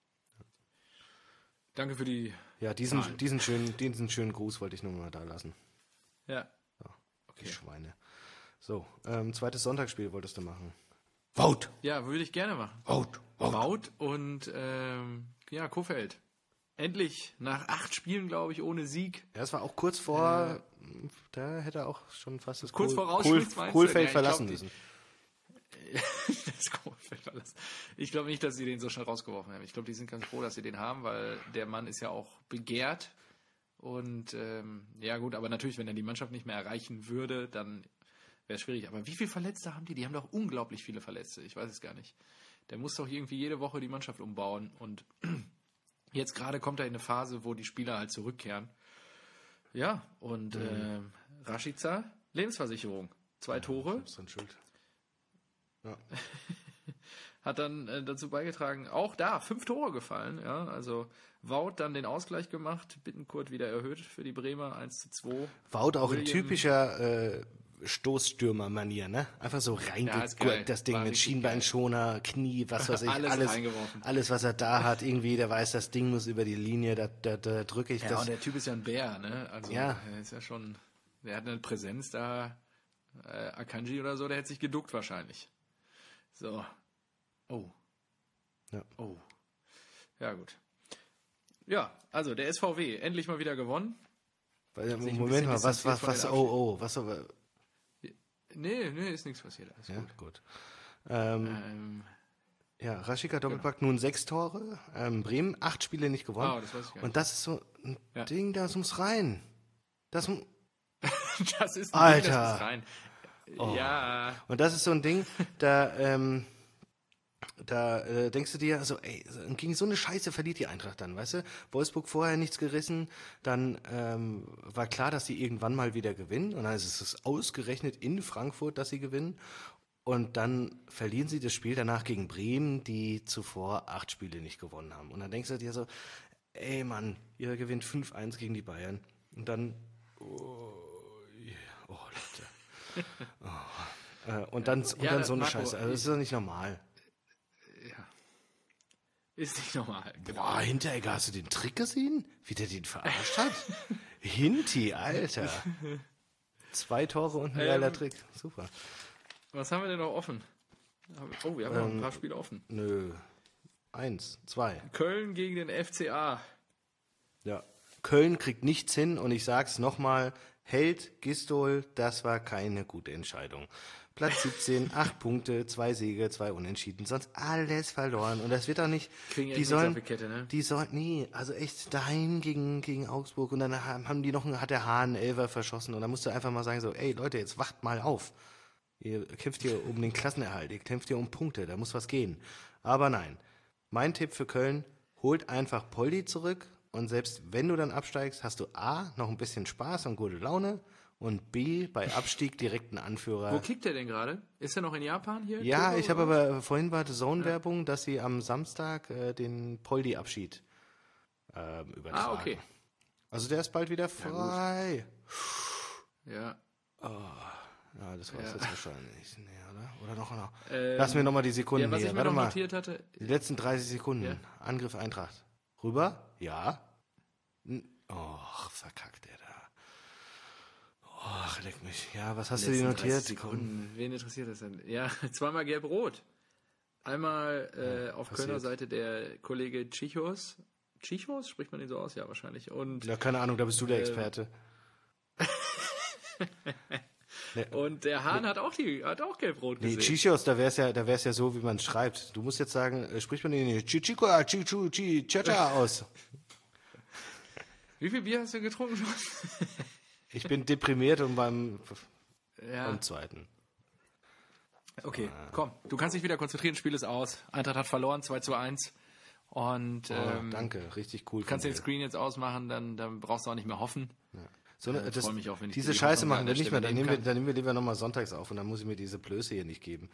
Danke für die. Ja, diesen, Zahlen. diesen, schönen, diesen schönen Gruß wollte ich nur mal da lassen. Ja. Die Okay. Schweine. So, ähm, zweites Sonntagsspiel wolltest du machen. Wout! Ja, würde ich gerne machen. Wout! Wout und ähm, ja, Kofeld. Endlich, nach acht Spielen, glaube ich, ohne Sieg. Ja, es war auch kurz vor, da hätte er auch schon fast das Kurz Kohl, vor Kohl, Rausschmiss, meinst du? Kohlfeld Ja, ich verlassen glaub, müssen. das Kofeld verlassen. Ich glaube nicht, dass sie den so schnell rausgeworfen haben. Ich glaube, die sind ganz froh, dass sie den haben, weil der Mann ist ja auch begehrt. Und ähm, ja gut, aber natürlich, wenn er die Mannschaft nicht mehr erreichen würde, dann wäre es schwierig. Aber wie viele Verletzte haben die? Die haben doch unglaublich viele Verletzte. Ich weiß es gar nicht. Der muss doch irgendwie jede Woche die Mannschaft umbauen. Und jetzt gerade kommt er in eine Phase, wo die Spieler halt zurückkehren. Ja, und mhm. ähm, Rashica, Lebensversicherung. Zwei Tore. Ist dann schuld. Ja. Hat dann äh, dazu beigetragen, auch da fünf Tore gefallen. Ja, also Wout dann den Ausgleich gemacht, Bittencourt wieder erhöht für die Bremer, eins zu zwei. Wout auch William, in typischer äh, Stoßstürmer-Manier, ne? Einfach so reingegurkt, ja, das Ding War mit Schienbeinschoner, Knie, was weiß ich, alles, alles, reingeworfen. alles, was er da hat, irgendwie, der weiß, das Ding muss über die Linie, da, da, da drücke ich Ja, das. und der Typ ist ja ein Bär, ne? Also Ja. er ist ja schon, der hat eine Präsenz da, äh, Akanji oder so, der hätte sich geduckt wahrscheinlich. So. Oh. Ja. Oh. Ja, gut. Ja, also der S V W, endlich mal wieder gewonnen. Weil, Sich ein Moment bisschen mal, was, distanziert was, von was, den oh, oh, was, aber, Nee, nee, ist nichts passiert. Alles ja, gut. gut. Ähm, Ähm, ja, Rashica Doppelpack, nun sechs Tore, ähm, Bremen, acht Spiele nicht gewonnen. Ah, das weiß ich gar nicht. Und das ist so ein Ja. Ding, das muss rein. Das, mu- das ist ein Alter. Ding, das muss rein. Oh. Ja. Und das ist so ein Ding, da, ähm, da äh, denkst du dir, so, ey, gegen so eine Scheiße verliert die Eintracht dann, weißt du? Wolfsburg vorher nichts gerissen, dann ähm, war klar, dass sie irgendwann mal wieder gewinnen und dann ist es ausgerechnet in Frankfurt, dass sie gewinnen und dann verlieren sie das Spiel danach gegen Bremen, die zuvor acht Spiele nicht gewonnen haben. Und dann denkst du dir so, ey Mann, ihr gewinnt fünf eins gegen die Bayern und dann, oh, oh Leute. Oh. Äh, und dann, und Ja, dann so eine Marco, Scheiße, also das ist doch nicht normal. Ja. Ist nicht normal. Genau. Boah, Hinteregger, hast du den Trick gesehen? Wie der den verarscht hat? Hinti, Alter. Zwei Tore und ein geiler Ähm, Trick. Super. Was haben wir denn noch offen? Oh, wir haben noch ein paar Spiele offen. Nö. Eins, zwei. Köln gegen den F C A. Ja. Köln kriegt nichts hin und ich sag's nochmal, Held, Gistol, das war keine gute Entscheidung. Platz siebzehn, acht Punkte, zwei Siege, zwei Unentschieden, sonst alles verloren. Und das wird auch nicht, Kriegen echt die nichts sollen, auf die Kette, ne? die sollen, nee, also echt daheim gegen, gegen Augsburg und dann haben die noch, einen- hat der Hahn Elfer verschossen und dann musst du einfach mal sagen so, ey Leute, jetzt wacht mal auf. Ihr kämpft hier um den Klassenerhalt, ihr kämpft hier um Punkte, da muss was gehen. Aber nein, mein Tipp für Köln, holt einfach Poldi zurück und selbst wenn du dann absteigst, hast du A, noch ein bisschen Spaß und gute Laune und B, bei Abstieg direkt einen Anführer. Wo kickt der denn gerade? Ist er noch in Japan hier? Ja, Tokio ich habe oder was? aber vorhin bei der Zone-Werbung, dass sie am Samstag äh, den Poldi-Abschied ähm, übertragen. Ah, okay. Also der ist bald wieder frei. Ja. Ja, das war's Ja. jetzt wahrscheinlich. Nee, oder? Oder noch noch. Ähm, Lass mir nochmal die Sekunden ja, was hier. ich mir Warte noch mal. notiert hatte. Die letzten dreißig Sekunden. Ja. Angriff Eintracht. Rüber? Ja. N- Och, verkackt der da. Och, leck mich. Ja, was hast du dir letzten notiert? dreißig Sekunden. Wen interessiert das denn? Ja, zweimal gelb-rot. Einmal äh, auf passiert. Kölner Seite der Kollege Chichos. Chichos? Spricht man den so aus? Ja, wahrscheinlich. Und Ja, keine Ahnung, da bist du der Ähm, Experte. Und der Hahn nee. hat auch die, hat auch gelb-rot gesehen. Nee, Chichos, da wäre es ja, da wär's ja so, wie man es schreibt. Du musst jetzt sagen, äh, spricht man den Chichico, Chichu, Chichacha aus. Wie viel Bier hast du getrunken schon? Ich bin deprimiert und beim, ja. beim zweiten. Okay, ah. komm, du kannst dich wieder konzentrieren, Spiel ist aus. Eintracht hat verloren, zwei zu eins. Und, oh, ähm, danke, richtig cool. Du kannst den Screen jetzt ausmachen, dann, dann brauchst du auch nicht mehr hoffen. Ja. So, äh, das, mich auch, wenn ich diese die Scheiße machen wir nicht mehr, dann nehmen, wir, kann. dann nehmen wir lieber nochmal sonntags auf und dann muss ich mir diese Blöße hier nicht geben.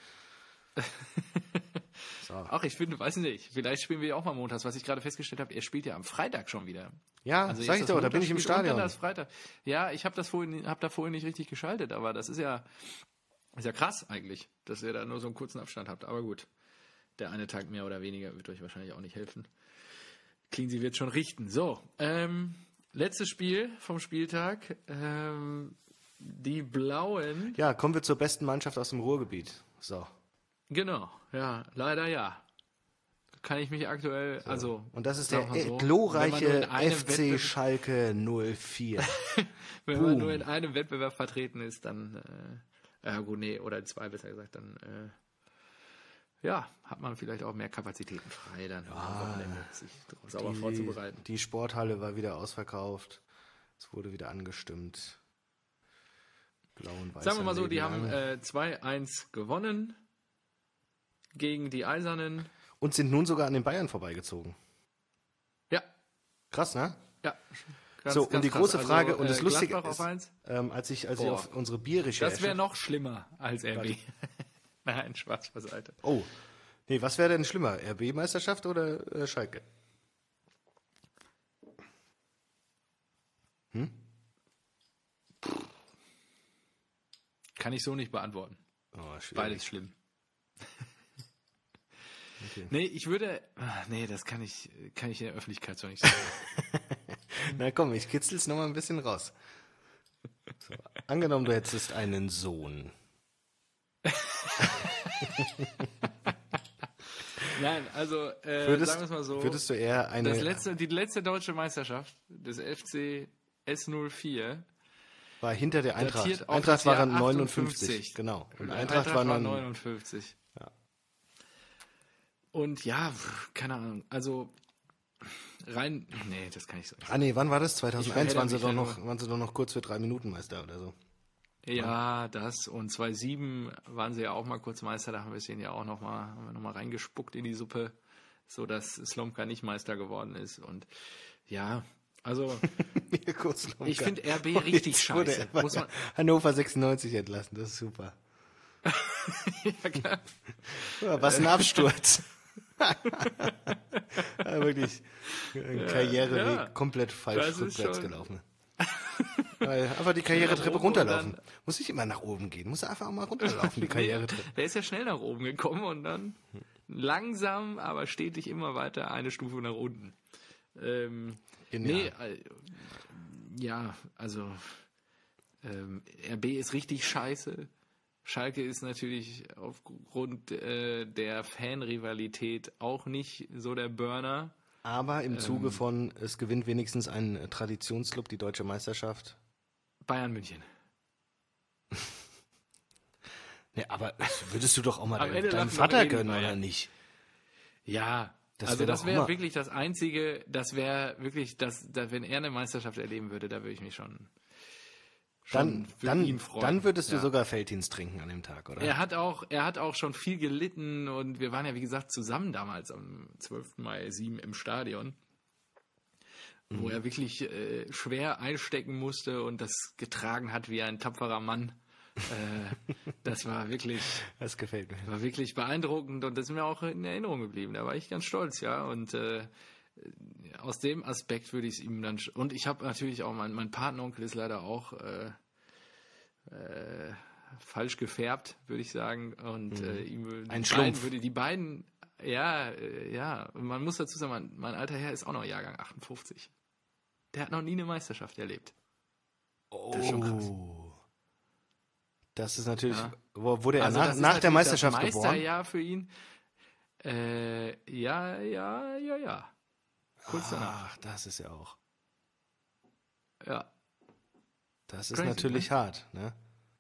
So. Ach, ich finde, weiß nicht, vielleicht spielen wir ja auch mal montags, was ich gerade festgestellt habe, er spielt ja am Freitag schon wieder. Ja, also sag ich doch, da bin ich im Stadion. Das Freitag. Ja, ich habe das vorhin, hab da vorhin nicht richtig geschaltet, aber das ist ja, ist ja krass eigentlich, dass ihr da nur so einen kurzen Abstand habt, aber gut. Der eine Tag mehr oder weniger wird euch wahrscheinlich auch nicht helfen. Cleansy wird schon richten. So, ähm, letztes Spiel vom Spieltag. Ähm, die Blauen. Ja, kommen wir zur besten Mannschaft aus dem Ruhrgebiet. So. Genau, ja, leider ja. Kann ich mich aktuell, so. also. Und das ist der so, glorreiche F C Wettbewerb Schalke null vier. Wenn Boom. man nur in einem Wettbewerb vertreten ist, dann, äh, ja gut, nee, oder zwei besser gesagt, dann, äh, ja, hat man vielleicht auch mehr Kapazitäten frei, dann am Wochenende sich sauber die, vorzubereiten. Die Sporthalle war wieder ausverkauft. Es wurde wieder angestimmt. Blau und weiß. Sagen wir mal so, die haben äh, zwei eins gewonnen gegen die Eisernen. Und sind nun sogar an den Bayern vorbeigezogen. Ja. Krass, ne? Ja. Ganz, so, ganz und die krass. große Frage, also, und das äh, Lustige ist, ähm, als ich, als ich auf unsere Bierrecherche... Das wäre noch schlimmer als R B. Nein, Spaß beiseite. Oh, nee, was wäre denn schlimmer? R B-Meisterschaft oder äh, Schalke? Hm? Kann ich so nicht beantworten. Oh, beides schlimm. Okay. Nee, ich würde... Ach, nee, das kann ich, kann ich in der Öffentlichkeit so nicht sagen. Na komm, ich kitzel's noch mal ein bisschen raus. So, angenommen, du hättest einen Sohn. Nein, also äh, würdest, sagen wir es mal so. Würdest du eher eine... Das letzte, die letzte deutsche Meisterschaft des F C S null vier war hinter der Eintracht. Eintracht war neunundfünfzig. Genau. Und Eintracht, Eintracht war neunundfünfzig. Ja. Und ja, keine Ahnung, also rein, nee, das kann ich so nicht sagen. Ah nee, wann war das? zweitausendeins waren sie, doch noch, waren sie doch noch kurz für drei Minuten Meister oder so. Ja, das und zweitausendsieben waren sie ja auch mal kurz Meister, da haben wir es ihnen ja auch noch mal, haben wir noch mal reingespuckt in die Suppe, so dass Slomka nicht Meister geworden ist und ja, also ich finde R B richtig scheiße. Muss man Hannover sechsundneunzig entlassen, das ist super. Ja, klar. Ja, was ein Absturz. Ja, wirklich ein Karriereweg ja, komplett falsch rückwärts gelaufen. Weil einfach die Karrieretreppe runterlaufen. Muss nicht immer nach oben gehen, muss einfach auch mal runterlaufen, die Karrieretreppe. Der ist ja schnell nach oben gekommen und dann langsam, aber stetig immer weiter eine Stufe nach unten. Ähm, nee, äh, ja, also ähm, R B ist richtig scheiße. Schalke ist natürlich aufgrund äh, der Fanrivalität auch nicht so der Burner. Aber im Zuge ähm, von, es gewinnt wenigstens ein Traditionsclub die deutsche Meisterschaft. Bayern München. Nee, aber würdest du doch auch mal deinen, deinen Vater gönnen, oder nicht? Ja, das also wär das wäre wirklich das Einzige, das wäre wirklich, das, das, wenn er eine Meisterschaft erleben würde, da würde ich mich schon... Dann, dann, dann würdest du ja. sogar Felddienst trinken an dem Tag, oder? Er hat auch, er hat auch schon viel gelitten und wir waren ja, wie gesagt, zusammen damals am zwölften Mai sieben im Stadion, mhm. wo er wirklich äh, schwer einstecken musste und das getragen hat wie ein tapferer Mann. äh, das war wirklich, das gefällt mir. War wirklich beeindruckend und das ist mir auch in Erinnerung geblieben. Da war ich ganz stolz, ja, und äh, aus dem Aspekt würde ich es ihm dann... Und ich habe natürlich auch... Mein, mein Patenonkel ist leider auch äh, äh, falsch gefärbt, würde ich sagen. Und mhm. äh, ihm ein Schlumpf. Würde die beiden... Ja, äh, ja. Und man muss dazu sagen, mein, mein alter Herr ist auch noch Jahrgang achtundfünfzig. Der hat noch nie eine Meisterschaft erlebt. Oh. Das ist schon krass. Das ist natürlich... Ja. Wurde er also nach, nach der Meisterschaft das geboren? Meisterjahr für ihn. Äh, ja, ja, ja, ja. Kurz danach. Ach, das ist ja auch. Ja. Das ist Crazy, natürlich ne? hart, ne?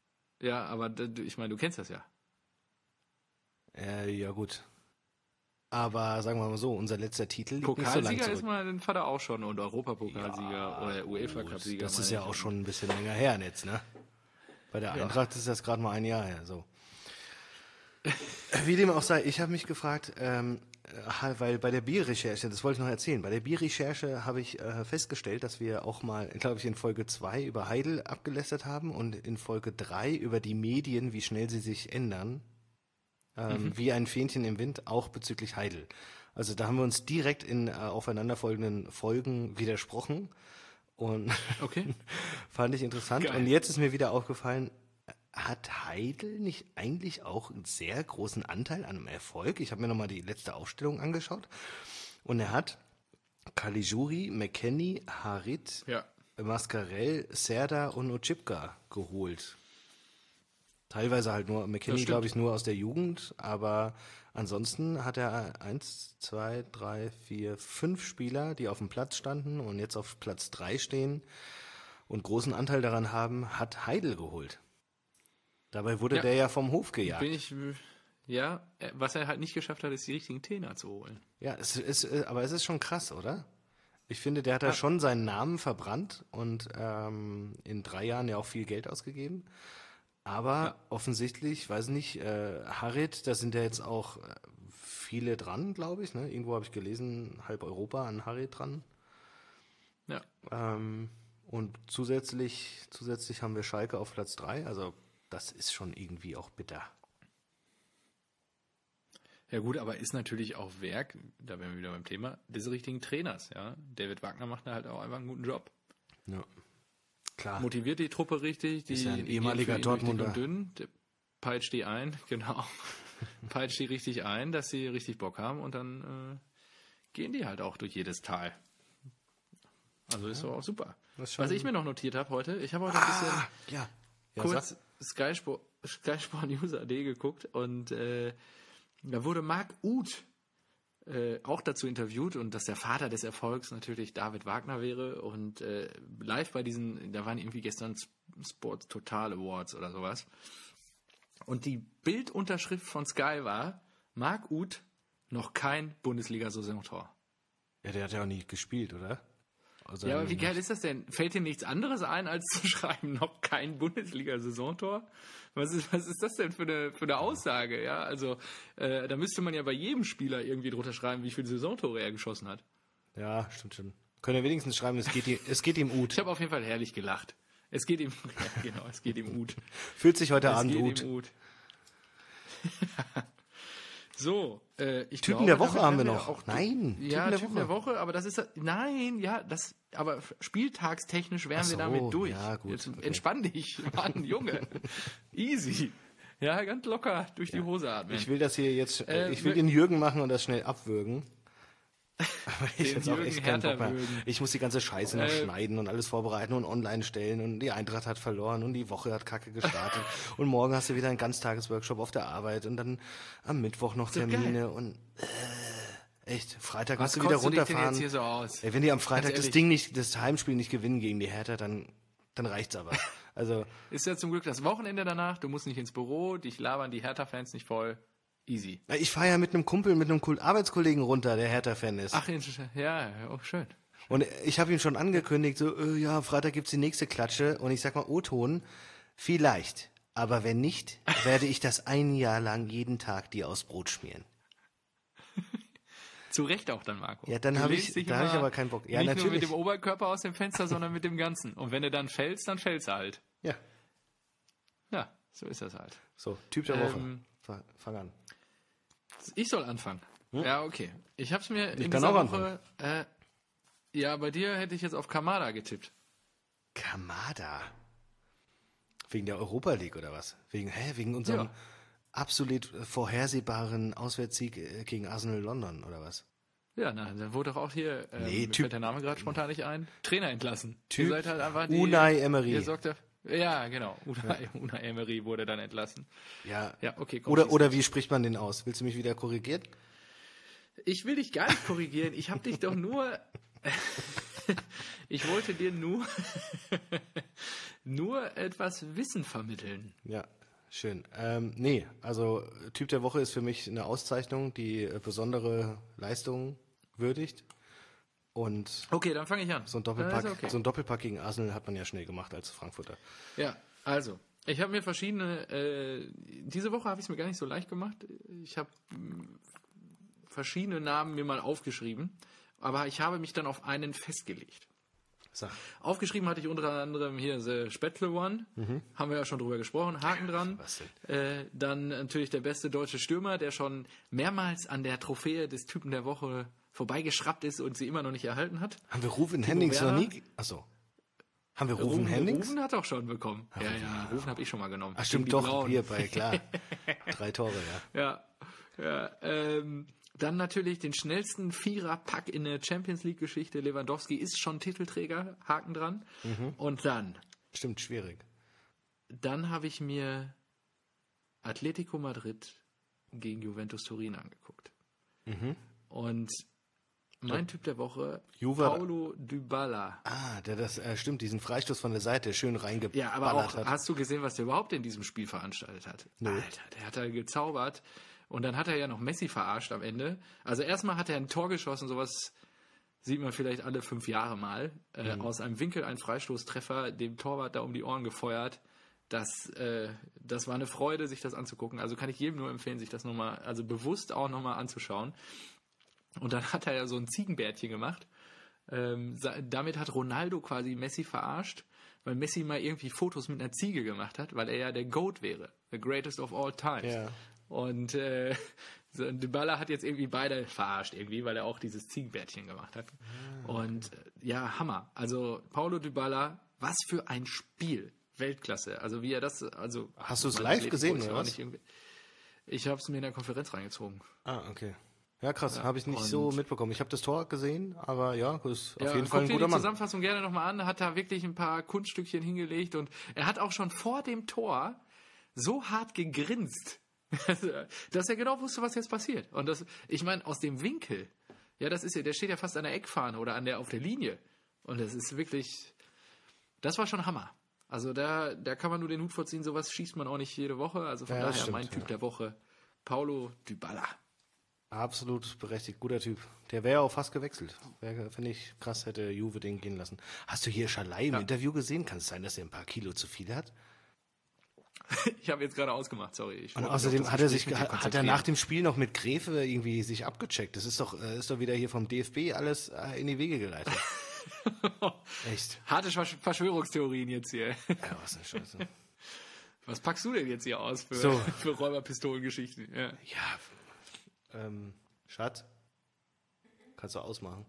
Ja, aber d- ich meine, du kennst das ja. Äh, ja, gut. Aber sagen wir mal so, unser letzter Titel liegt nicht so lang Pokalsieger zurück. ist mein Vater auch schon und Europapokalsieger Ja, oder UEFA gut, Cup-Sieger. Das ist meine ja ich. auch schon ein bisschen länger her jetzt, ne? Bei der Eintracht ja. ist das gerade mal ein Jahr her, so. Wie dem auch sei, ich habe mich gefragt, ähm, weil bei der Bierrecherche, das wollte ich noch erzählen, bei der Bierrecherche habe ich äh, festgestellt, dass wir auch mal, glaube ich, in Folge zwei über Heidel abgelästert haben und in Folge drei über die Medien, wie schnell sie sich ändern. Ähm, mhm. Wie ein Fähnchen im Wind, auch bezüglich Heidel. Also da haben wir uns direkt in äh, aufeinanderfolgenden Folgen widersprochen und okay. fand ich interessant. Geil. Und jetzt ist mir wieder aufgefallen, hat Heidel nicht eigentlich auch einen sehr großen Anteil an einem Erfolg? Ich habe mir nochmal die letzte Aufstellung angeschaut und er hat Caligiuri, McKennie, Harit, ja. Mascarell, Serdar und Oczipka geholt. Teilweise halt nur, McKennie glaube ich nur aus der Jugend, aber ansonsten hat er eins, zwei, drei, vier, fünf Spieler, die auf dem Platz standen und jetzt auf Platz drei stehen und großen Anteil daran haben, hat Heidel geholt. Dabei wurde ja. der ja vom Hof gejagt. Bin ich, ja, was er halt nicht geschafft hat, ist die richtigen Trainer zu holen. Ja, es ist, aber es ist schon krass, oder? Ich finde, der hat da ja. schon seinen Namen verbrannt und ähm, in drei Jahren ja auch viel Geld ausgegeben. Aber ja. offensichtlich, weiß nicht, äh, Harit, da sind ja jetzt auch äh, viele dran, glaube ich. Ne? Irgendwo habe ich gelesen, halb Europa an Harit dran. Ja. Ähm, und zusätzlich, zusätzlich haben wir Schalke auf Platz drei. Also das ist schon irgendwie auch bitter. Ja gut, aber ist natürlich auch Werk, da wären wir wieder beim Thema, des richtigen Trainers. Ja, David Wagner macht da halt auch einfach einen guten Job. Ja. Klar. Motiviert die Truppe richtig, die ist ja ein ehemaliger Dortmunder. Dünn, der peitscht die ein, genau, peitscht die richtig ein, dass sie richtig Bock haben und dann äh, gehen die halt auch durch jedes Tal. Also ist doch auch super. Was ich mir noch notiert habe heute, ich habe heute ein bisschen ah, ja. Ja, kurz Sky Sport, Sky Sport News A D geguckt und äh, da wurde Marc Uth Äh, auch dazu interviewt und dass der Vater des Erfolgs natürlich David Wagner wäre und äh, live bei diesen, da waren irgendwie gestern Sport Total Awards oder sowas und die Bildunterschrift von Sky war, Marc Uth noch kein Bundesliga-Saisontor. Ja, der hat ja auch nie gespielt, oder? Also ja, aber wie geil ist das denn? Fällt dir nichts anderes ein, als zu schreiben, noch kein Bundesliga-Saisontor? Was ist, was ist das denn für eine, für eine Aussage? Ja, also äh, da müsste man ja bei jedem Spieler irgendwie drunter schreiben, wie viele Saisontore er geschossen hat. Ja, stimmt schon. Können wir wenigstens schreiben, es geht ihm, es geht ihm Uth. Ich habe auf jeden Fall herrlich gelacht. Es geht ihm, ja, genau, es geht ihm Uth. Fühlt sich heute es Abend geht Uth. Ihm Uth. So, äh, ich Typen glaube, der Woche haben wir wir noch. Auch, nein, ja, Typen der Typen Woche. der Woche, aber das ist nein, ja, das, aber spieltagstechnisch wären so, wir damit durch. Ja, gut, Jetzt okay. entspann dich, Mann, Junge, easy, ja, ganz locker durch die Hose atmen. Ich will das hier jetzt, äh, ich will den Jürgen machen und das schnell abwürgen. Aber ich Den jetzt auch Jürgen echt keinen Bock mehr. würgen. Ich muss die ganze Scheiße noch Äh, schneiden und alles vorbereiten und online stellen und die Eintracht hat verloren und die Woche hat kacke gestartet und morgen hast du wieder einen Ganztagesworkshop auf der Arbeit und dann am Mittwoch noch Termine und äh, echt, Freitag Was musst du wieder kotzt du dich denn runterfahren. jetzt hier so aus? Ey, wenn die am Freitag Ganz das ehrlich. Ding nicht, das Heimspiel nicht gewinnen gegen die Hertha, dann, dann reicht's aber. Also, Ist ja zum Glück das Wochenende danach, du musst nicht ins Büro, dich labern die Hertha-Fans nicht voll. Easy. ich fahre ja mit einem Kumpel, mit einem coolen Arbeitskollegen runter, der Hertha-Fan ist. Ach, ja, auch schön. Und ich habe ihm schon angekündigt, so, äh, ja, Freitag gibt's die nächste Klatsche. Und ich sag mal, O-Ton, vielleicht. Aber wenn nicht, werde ich das ein Jahr lang jeden Tag dir aufs Brot schmieren. Zu Recht auch dann, Marco. Ja, dann habe ich, da habe ich aber keinen Bock. Ja, nicht natürlich. nur mit dem Oberkörper aus dem Fenster, sondern mit dem Ganzen. Und wenn du dann fällst, dann fällst du halt. Ja. Ja, so ist das halt. So, Typ der Ähm, Woche. Fang an. Ich soll anfangen. Hm? Ja, okay. Ich habe es mir Ich in kann dieser auch Woche... Äh, ja, bei dir hätte ich jetzt auf Kamada getippt. Kamada? Wegen der Europa League oder was? Wegen, hä, wegen unserem Ja. absolut vorhersehbaren Auswärtssieg äh, gegen Arsenal London oder was? Ja, na, dann wurde doch auch hier, ähm, Nee, mir Typ- fällt der Name gerade spontan nicht ein, Trainer entlassen. Typ Ihr seid halt einfach die, Unai Emery. Ihr sorgt dafür, ja, genau. Unai, Unai Emery wurde dann entlassen. Ja. Ja, okay. Komm, Oder, schieß oder los. wie spricht man den aus? Willst du mich wieder korrigieren? Ich will dich gar nicht korrigieren. Ich habe dich doch nur... ich wollte dir nur, nur etwas Wissen vermitteln. Ja, schön. Ähm, nee, also Typ der Woche ist für mich eine Auszeichnung, die äh, besondere Leistungen würdigt. Und okay, dann fange ich an. So ein Doppelpack, okay. so ein Doppelpack gegen Arsenal hat man ja schnell gemacht als Frankfurter. Ja, also, ich habe mir verschiedene, äh, diese Woche habe ich es mir gar nicht so leicht gemacht. Ich habe verschiedene Namen mir mal aufgeschrieben, aber ich habe mich dann auf einen festgelegt. Sag. Aufgeschrieben hatte ich unter anderem hier The Spätzle One, mhm. haben wir ja schon drüber gesprochen, Haken dran. Was denn? Äh, dann natürlich der beste deutsche Stürmer, der schon mehrmals an der Trophäe des Typen der Woche vorbeigeschraubt ist und sie immer noch nicht erhalten hat. Haben wir Rufen Hennings noch nie? Achso. Haben wir Rufen, Rufen Hennings? Rufen hat auch schon bekommen. Ach, ja, ja, Rufen habe ich schon mal genommen. Ach stimmt, doch, Blauen. Hier bei, klar. Drei Tore, ja. Ja, ja ähm, dann natürlich den schnellsten Vierer-Pack in der Champions League-Geschichte. Lewandowski ist schon Titelträger, Haken dran. Mhm. Und dann. Stimmt, schwierig. Dann habe ich mir Atletico Madrid gegen Juventus Turin angeguckt. Mhm. Und mein Typ der Woche, Juve. Paulo Dybala. Ah, der das, äh, stimmt, diesen Freistoß von der Seite schön reingeballert ja, aber auch, hat. Hast du gesehen, was der überhaupt in diesem Spiel veranstaltet hat? Nö. Alter, der hat da gezaubert. Und dann hat er ja noch Messi verarscht am Ende. Also erstmal hat er ein Tor geschossen, sowas sieht man vielleicht alle fünf Jahre mal. Äh, mhm. Aus einem Winkel ein Freistoßtreffer, dem Torwart da um die Ohren gefeuert. Das, äh, das war eine Freude, sich das anzugucken. Also kann ich jedem nur empfehlen, sich das nochmal, also bewusst auch nochmal anzuschauen. Und dann hat er ja so ein Ziegenbärtchen gemacht. Ähm, damit hat Ronaldo quasi Messi verarscht, weil Messi mal irgendwie Fotos mit einer Ziege gemacht hat, weil er ja der GOAT wäre. The greatest of all times. Ja. Und äh, so, Dybala hat jetzt irgendwie beide verarscht irgendwie, weil er auch dieses Ziegenbärtchen gemacht hat. Ah, okay. Und äh, ja, Hammer. Also Paulo Dybala, was für ein Spiel. Weltklasse. Also wie er das, also... Hast du es live gesehen, oder was? Ich habe es mir in der Konferenz reingezogen. Ah, okay. Ja, krass, ja, habe ich nicht so mitbekommen. Ich habe das Tor gesehen, aber ja, ist auf ja, jeden Fall ein guter Mann. Guck dir die Zusammenfassung gerne nochmal an, hat da wirklich ein paar Kunststückchen hingelegt und er hat auch schon vor dem Tor so hart gegrinst, dass er genau wusste, was jetzt passiert. Und das, ich meine, aus dem Winkel, ja, das ist ja, der steht ja fast an der Eckfahne oder an der, auf der Linie. Und das ist wirklich, das war schon Hammer. Also da, da kann man nur den Hut vorziehen, sowas schießt man auch nicht jede Woche. Also von ja, daher stimmt, mein Typ ja. der Woche, Paulo Dybala. Absolut berechtigt, guter Typ. Der wäre auch fast gewechselt. Finde ich krass, hätte Juve den gehen lassen. Hast du hier Schalai im ja. Interview gesehen? Kann es sein, dass er ein paar Kilo zu viel hat? Ich habe jetzt gerade ausgemacht, sorry. Ich Und außerdem hat er sich, hat er nach dem Spiel noch mit Gräfe irgendwie sich abgecheckt. Das ist doch, ist doch wieder hier vom D F B alles in die Wege geleitet. Echt. Harte Verschwörungstheorien jetzt hier. Ja, was eine Scheiße. Was packst du denn jetzt hier aus für, so. für Räuberpistolengeschichten? Ja. ja ähm, Schatz, kannst du ausmachen?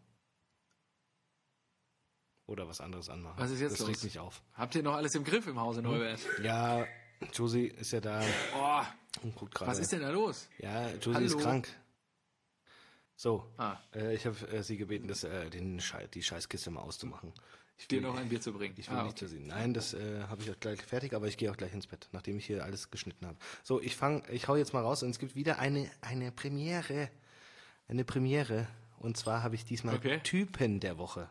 Oder was anderes anmachen? Was ist jetzt das los? Das regt mich auf. Habt ihr noch alles im Griff im Hause Neubert? Ja, Josie ist ja da. Oh, und guckt gerade. Was ist denn da los? Ja, Josie Hallo. ist krank. So, ah. äh, ich habe äh, sie gebeten, das, äh, den Schei- die Scheißkiste mal auszumachen. Ich will, dir noch ein Bier zu bringen. Ich will ah, nicht okay. zu sehen. Nein, das äh, habe ich auch gleich fertig, aber ich gehe auch gleich ins Bett, nachdem ich hier alles geschnitten habe. So, ich fange, ich hau jetzt mal raus und es gibt wieder eine, eine Premiere. Eine Premiere. Und zwar habe ich diesmal okay. Typen der Woche.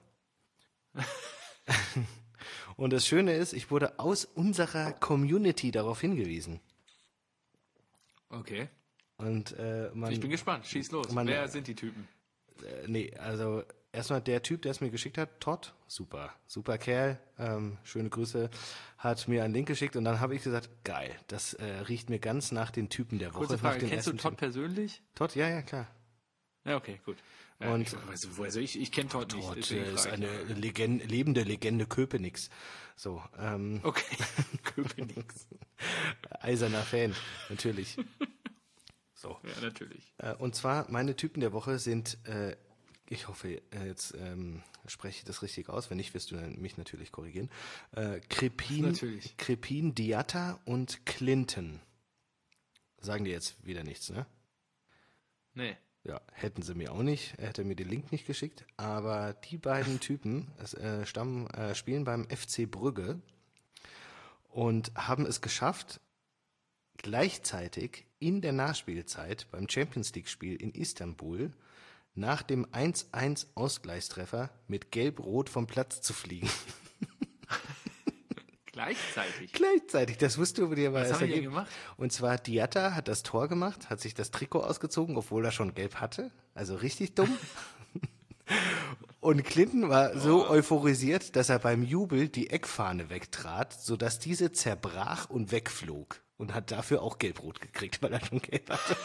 Und das Schöne ist, ich wurde aus unserer Community darauf hingewiesen. Okay. Und, äh, man, ich bin gespannt, schieß los. Man, Wer sind die Typen? Äh, nee, also erstmal der Typ, der es mir geschickt hat, Todd, super, super Kerl, ähm, schöne Grüße, hat mir einen Link geschickt und dann habe ich gesagt, geil, das äh, riecht mir ganz nach den Typen der Woche. Kurze Frage, nach den kennst du Todd Typen. persönlich? Todd, ja, ja, klar. Ja, okay, gut. Und ich, also, also ich, ich kenne Todd nicht. Todd ist eine Legende, lebende Legende Köpenick's. So, ähm. Okay, Köpenick's. Eiserner Fan, natürlich. So. Ja, natürlich. Äh, und zwar, meine Typen der Woche sind, äh, ich hoffe, äh, jetzt ähm, spreche ich das richtig aus, wenn nicht, wirst du mich natürlich korrigieren, äh, Crepin, natürlich. Crepin Diatta und Clinton. Sagen dir jetzt wieder nichts, ne? Nee. Ja, hätten sie mir auch nicht. Er hätte mir den Link nicht geschickt. Aber die beiden Typen äh, stammen, äh, spielen beim F C Brügge und haben es geschafft, gleichzeitig in der Nachspielzeit beim Champions League-Spiel in Istanbul nach dem eins eins Ausgleichstreffer mit Gelb-Rot vom Platz zu fliegen. Gleichzeitig? Gleichzeitig, das wusste du dir mal Was erst haben die denn ergeben. gemacht? Und zwar Diatta hat das Tor gemacht, hat sich das Trikot ausgezogen, obwohl er schon gelb hatte. Also richtig dumm. Und Clinton war so euphorisiert, dass er beim Jubel die Eckfahne wegtrat, sodass diese zerbrach und wegflog. Und hat dafür auch Gelb-Rot gekriegt, weil er schon gelb hatte.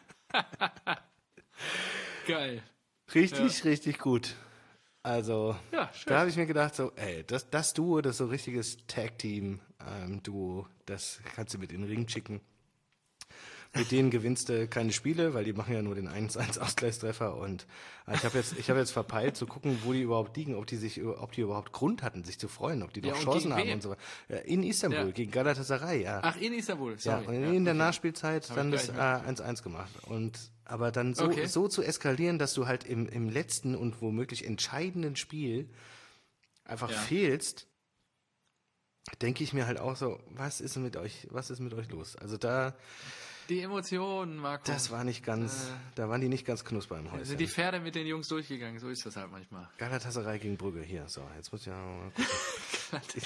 Geil. Richtig, Ja. richtig gut. Also, Ja, schön. da habe ich mir gedacht, so, ey, das, das Duo, das ist so ein richtiges Tag-Team-Duo, ähm, das kannst du mit in den Ring schicken. Mit denen gewinnst du keine Spiele, weil die machen ja nur den eins eins Ausgleichstreffer. Und äh, ich habe jetzt, ich habe jetzt verpeilt zu gucken, wo die überhaupt liegen, ob die sich, ob die überhaupt Grund hatten, sich zu freuen, ob die Ja, doch und Chancen gegen haben wen? und so. Ja, in Istanbul, Ja. gegen Galatasaray, ja. Ach, in Istanbul, Ja, sorry. und Ja, in der okay. Nachspielzeit Hab dann ich das äh, gar nicht eins eins gemacht. Und aber dann so, Okay. so zu eskalieren, dass du halt im, im letzten und womöglich entscheidenden Spiel einfach Ja. fehlst, denke ich mir halt auch so, was ist mit euch, was ist mit euch los? Also da, Die Emotionen, Marco. das war nicht ganz, Äh, da waren die nicht ganz knusper im Häuschen. sind die Pferde mit den Jungs durchgegangen, so ist das halt manchmal. Galatasaray gegen Brügge, hier, so, jetzt muss ich ja mal gucken.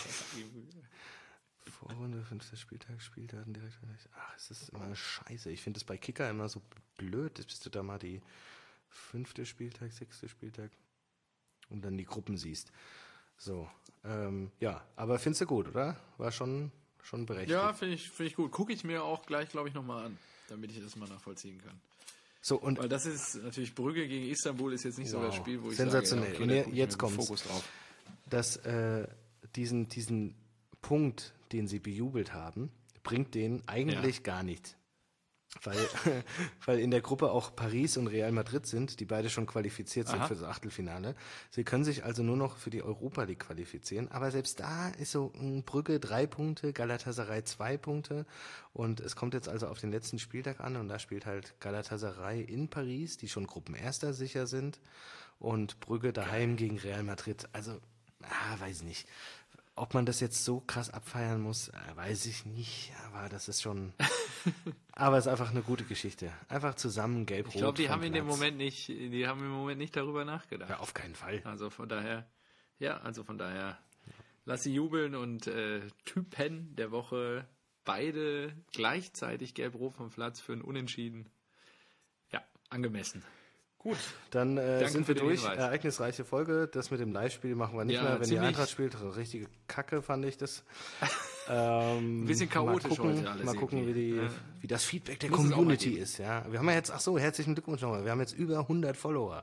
Vorrunde, fünfter Spieltag, Spieldaten direkt. Ach, es ist immer scheiße. Ich finde es bei Kicker immer so blöd, bis du da mal die fünfte Spieltag, sechste Spieltag und dann die Gruppen siehst. So, ähm, ja, aber findest du gut, oder? War schon, schon berechtigt. Ja, finde ich, finde ich gut. Gucke ich mir auch gleich, glaube ich, nochmal an, damit ich das mal nachvollziehen kann. So, und Weil das ist natürlich Brügge gegen Istanbul ist jetzt nicht so Wow. das Spiel, wo ich Sensationell. sage, ja, Und okay, je- da guck ich jetzt mir mit kommt's. Fokus drauf. dass äh, diesen, diesen Punkt, den sie bejubelt haben, bringt denen eigentlich Ja. gar nichts. Weil, weil in der Gruppe auch Paris und Real Madrid sind, die beide schon qualifiziert sind Aha. für das Achtelfinale. Sie können sich also nur noch für die Europa League qualifizieren. Aber selbst da ist so ein Brügge drei Punkte, Galatasaray zwei Punkte. Und es kommt jetzt also auf den letzten Spieltag an. Und da spielt halt Galatasaray in Paris, die schon Gruppenerster sicher sind. Und Brügge daheim gegen Real Madrid. Also, ah, weiß nicht. Ob man das jetzt so krass abfeiern muss, äh, weiß ich nicht. Aber das ist schon... Aber es ist einfach eine gute Geschichte. Einfach zusammen gelb-rot. Ich glaube, die vom haben in dem Platz. Moment nicht, die haben im Moment nicht darüber nachgedacht. Ja, auf keinen Fall. Also von daher, ja, also von daher, lass sie jubeln und äh, Typen der Woche, beide gleichzeitig gelb-rot vom Platz für ein Unentschieden. Ja, angemessen. Gut, dann äh, Danke sind für wir den durch. Hinweis. Ereignisreiche Folge. Das mit dem Live-Spiel machen wir nicht Ja, mehr. Wenn die ziemlich- Eintracht spielt, richtige Kacke fand ich das. Ähm, Ein bisschen chaotisch mal gucken, heute alles Mal gucken, wie, die, irgendwie. Ja. wie das Feedback der Muss es auch mal Community geben. ist. Ja, wir haben ja jetzt, ach so, herzlichen Glückwunsch nochmal. Wir haben jetzt über hundert Follower.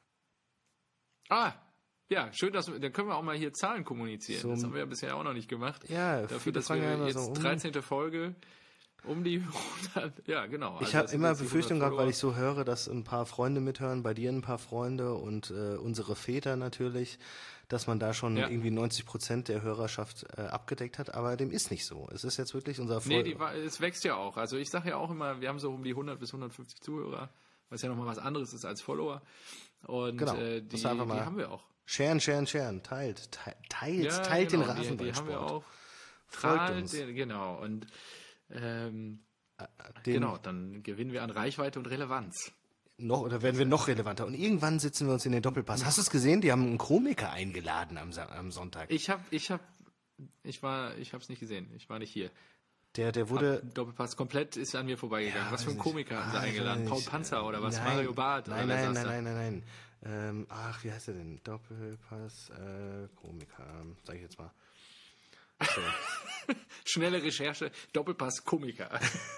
Ah, ja, schön, dass wir, dann können wir auch mal hier Zahlen kommunizieren. So- das haben wir ja bisher auch noch nicht gemacht. Ja, Dafür, viele dass fragen wir ja immer jetzt so um. dreizehnte Folge um die hundert, ja genau. Ich Also habe das sind immer jetzt die Befürchtung hundert gehabt, weil ich Follower. so höre, dass ein paar Freunde mithören, bei dir ein paar Freunde und äh, unsere Väter natürlich, dass man da schon Ja. irgendwie neunzig Prozent der Hörerschaft äh, abgedeckt hat, aber dem ist nicht so. Es ist jetzt wirklich unser Nee, Voll- die, wa- es wächst ja auch. Also ich sage ja auch immer, wir haben so um die hundert bis hundertfünfzig Zuhörer, was ja nochmal was anderes ist als Follower. Und Genau. äh, die, Muss einfach mal- die haben wir auch. Scheren, scheren, scheren, teilt, teilt, teilt, Ja, teilt genau, den die, die haben wir Rasenballsport. auch. Folgt Teilt uns. den- Genau. Und ähm, Den genau, dann gewinnen wir an Reichweite und Relevanz. Noch, oder werden wir noch relevanter. Und irgendwann sitzen wir uns in den Doppelpass. Hast du es gesehen? Die haben einen Komiker eingeladen am, Sa- am Sonntag. Ich habe, ich habe, ich war, ich habe es nicht gesehen. Ich war nicht hier. Der, der wurde... Doppelpass komplett ist an mir vorbeigegangen. Ja, was für ein weiß Komiker nicht. haben sie Ah, ich eingeladen? weiß Paul nicht. Panzer oder was? Nein, Mario Barth? Nein, oder wer nein, saß nein, da? nein, nein, nein. Ähm, ach, wie heißt der denn? Doppelpass, äh, Komiker, sag ich jetzt mal. So. Schnelle Recherche, Doppelpass Komiker.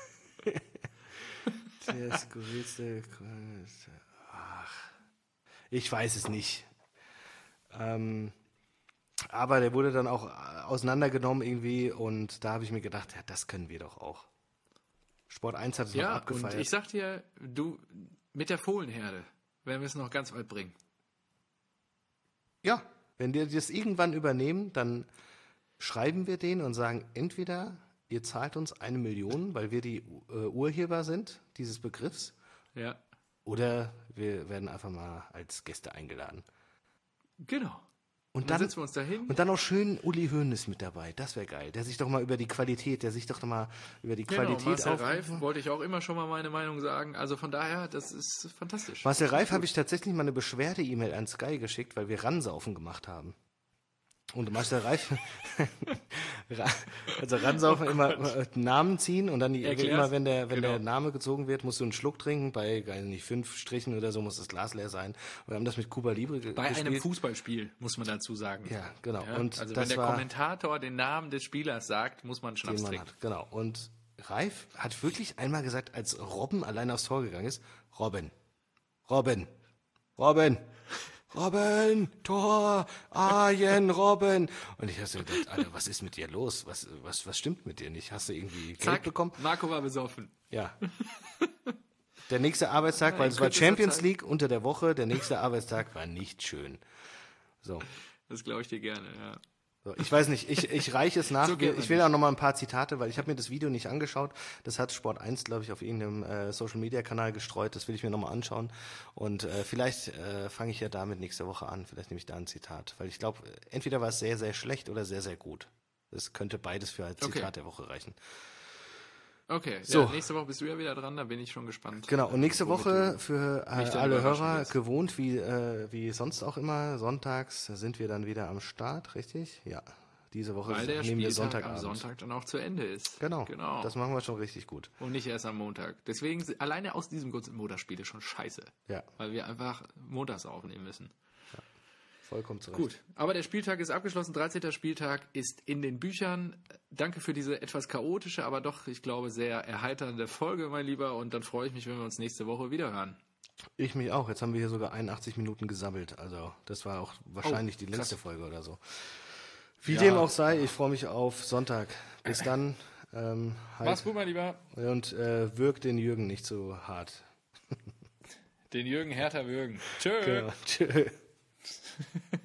Der skurrilste... Ach, ich weiß es nicht. Ähm, aber der wurde dann auch auseinandergenommen irgendwie und da habe ich mir gedacht, ja, das können wir doch auch. Sport eins hat es noch Ja, abgefeiert. und ich sag dir, du, mit der Fohlenherde werden wir es noch ganz weit bringen. Ja, wenn wir das irgendwann übernehmen, dann schreiben wir denen und sagen, entweder ihr zahlt uns eine Million, weil wir die äh, Urheber sind dieses Begriffs, Ja, oder wir werden einfach mal als Gäste eingeladen. genau. Und dann, dann setzen wir uns da hin. Und dann auch schön Uli Hoeneß mit dabei. Das wäre geil. Der sich doch mal über die Qualität, der sich doch mal über die genau, Qualität Marcel auf... Reif wollte ich auch immer schon mal meine Meinung sagen. Also von daher, das ist fantastisch. Marcel Reif habe ich tatsächlich mal eine Beschwerde-E-Mail an Sky geschickt, weil wir Ransaufen gemacht haben. Und Marcel Reif, also Ransaufen immer Namen ziehen und dann die, immer, wenn der, wenn genau. der Name gezogen wird, musst du einen Schluck trinken. Bei, weiß nicht, fünf Strichen oder so muss das Glas leer sein. Wir haben das mit Cuba Libre Bei gespielt. einem Fußballspiel, muss man dazu sagen. Ja, genau. Ja, und also das wenn der war, Kommentator den Namen des Spielers sagt, muss man Schnaps trinken. Hat, genau. Und Reif hat wirklich einmal gesagt, als Robben allein aufs Tor gegangen ist, Robben, Robben, Robben. Robben, Tor, Arjen, Robben. Und ich habe so gedacht, Alter, was ist mit dir los? Was, was, was stimmt mit dir nicht? Hast du irgendwie Geld Zack, bekommen? Marco war besoffen. Ja. Der nächste Arbeitstag, ja, weil es war Champions League unter der Woche, der nächste Arbeitstag war nicht schön. So. Das glaube ich dir gerne, ja. So, ich weiß nicht, ich, ich reiche es nach. So ich will auch noch mal ein paar Zitate, weil ich habe mir das Video nicht angeschaut. Das hat Sport eins, glaube ich, auf irgendeinem äh, Social-Media-Kanal gestreut. Das will ich mir noch mal anschauen. Und äh, vielleicht äh, fange ich ja damit nächste Woche an. Vielleicht nehme ich da ein Zitat. Weil ich glaube, entweder war es sehr, sehr schlecht oder sehr, sehr gut. Das könnte beides für als Zitat okay. der Woche reichen. Okay, so. Ja, nächste Woche bist du ja wieder dran, da bin ich schon gespannt. Genau, und nächste Woche für äh, alle Hörer ist. gewohnt, wie, äh, wie sonst auch immer, sonntags sind wir dann wieder am Start, richtig? Ja, diese Woche Weil der nehmen wir Spieltag Sonntagabend. am Sonntag dann auch zu Ende ist. Genau, genau, das machen wir schon richtig gut. Und nicht erst am Montag. Deswegen, alleine aus diesem Grund sind Montagsspiele schon scheiße. Ja. Weil wir einfach montags aufnehmen müssen. Ja. Vollkommen zurecht. Gut, aber der Spieltag ist abgeschlossen, dreizehnter Spieltag ist in den Büchern. Danke für diese etwas chaotische, aber doch, ich glaube, sehr erheiternde Folge, mein Lieber. Und dann freue ich mich, wenn wir uns nächste Woche wieder hören. Ich mich auch. Jetzt haben wir hier sogar einundachtzig Minuten gesammelt. Also das war auch wahrscheinlich oh, die längste krass. Folge oder so. Wie ja. dem auch sei, ich freue mich auf Sonntag. Bis dann. Ähm, halt. Mach's gut, mein Lieber. Und äh, wirk den Jürgen nicht so hart. Den Jürgen härter würgen. Tschö. Genau. Tschö.